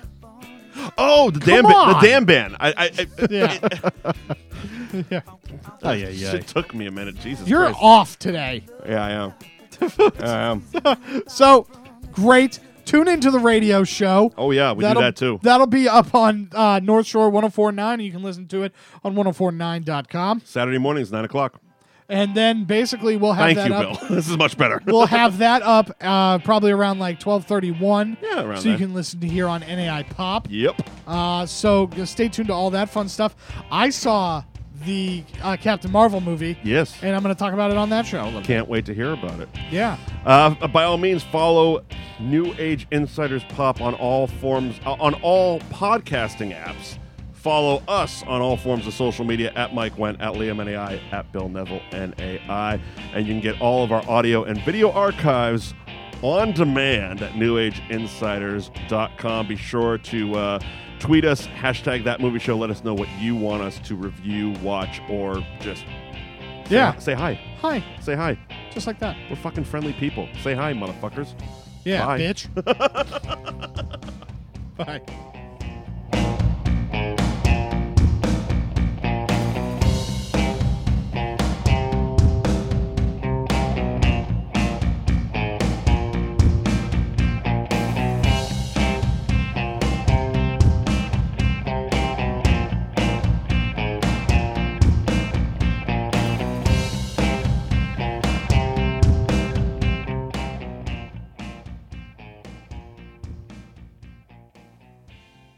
Oh, the damn, ba- on! the damn band. I, I, I Yeah. yeah. Oh, yeah, yeah. Shit took me a minute. Jesus You're Christ. off today. Yeah, I am. Yeah, I am. So, great. Tune into the radio show. Oh, yeah, we That'll- do that too. That'll be up on uh, North Shore one oh four point nine. You can listen to it on ten forty-nine dot com. Saturday mornings, nine o'clock. And then basically we'll have Thank that you, up. Bill. This is much better. We'll have that up uh, probably around like twelve thirty-one. Yeah, around So you there. can listen to here on N A I Pop. Yep. Uh, so just stay tuned to all that fun stuff. I saw the uh, Captain Marvel movie, Yes. and I'm going to talk about it on that show a little bit. Can't wait to hear about it. Yeah. Uh, by all means, follow New Age Insiders Pop on all forms, uh, on all podcasting apps. Follow us on all forms of social media at Mike Wendt, at Liam N A I, at Bill Neville N A I. And you can get all of our audio and video archives on demand at new age insiders dot com. Be sure to uh, tweet us, hashtag that movie show. Let us know what you want us to review, watch, or just say, Yeah. say hi. Hi. Say hi. Just like that. We're fucking friendly people. Say hi, motherfuckers. Yeah, Bye. bitch. Bye.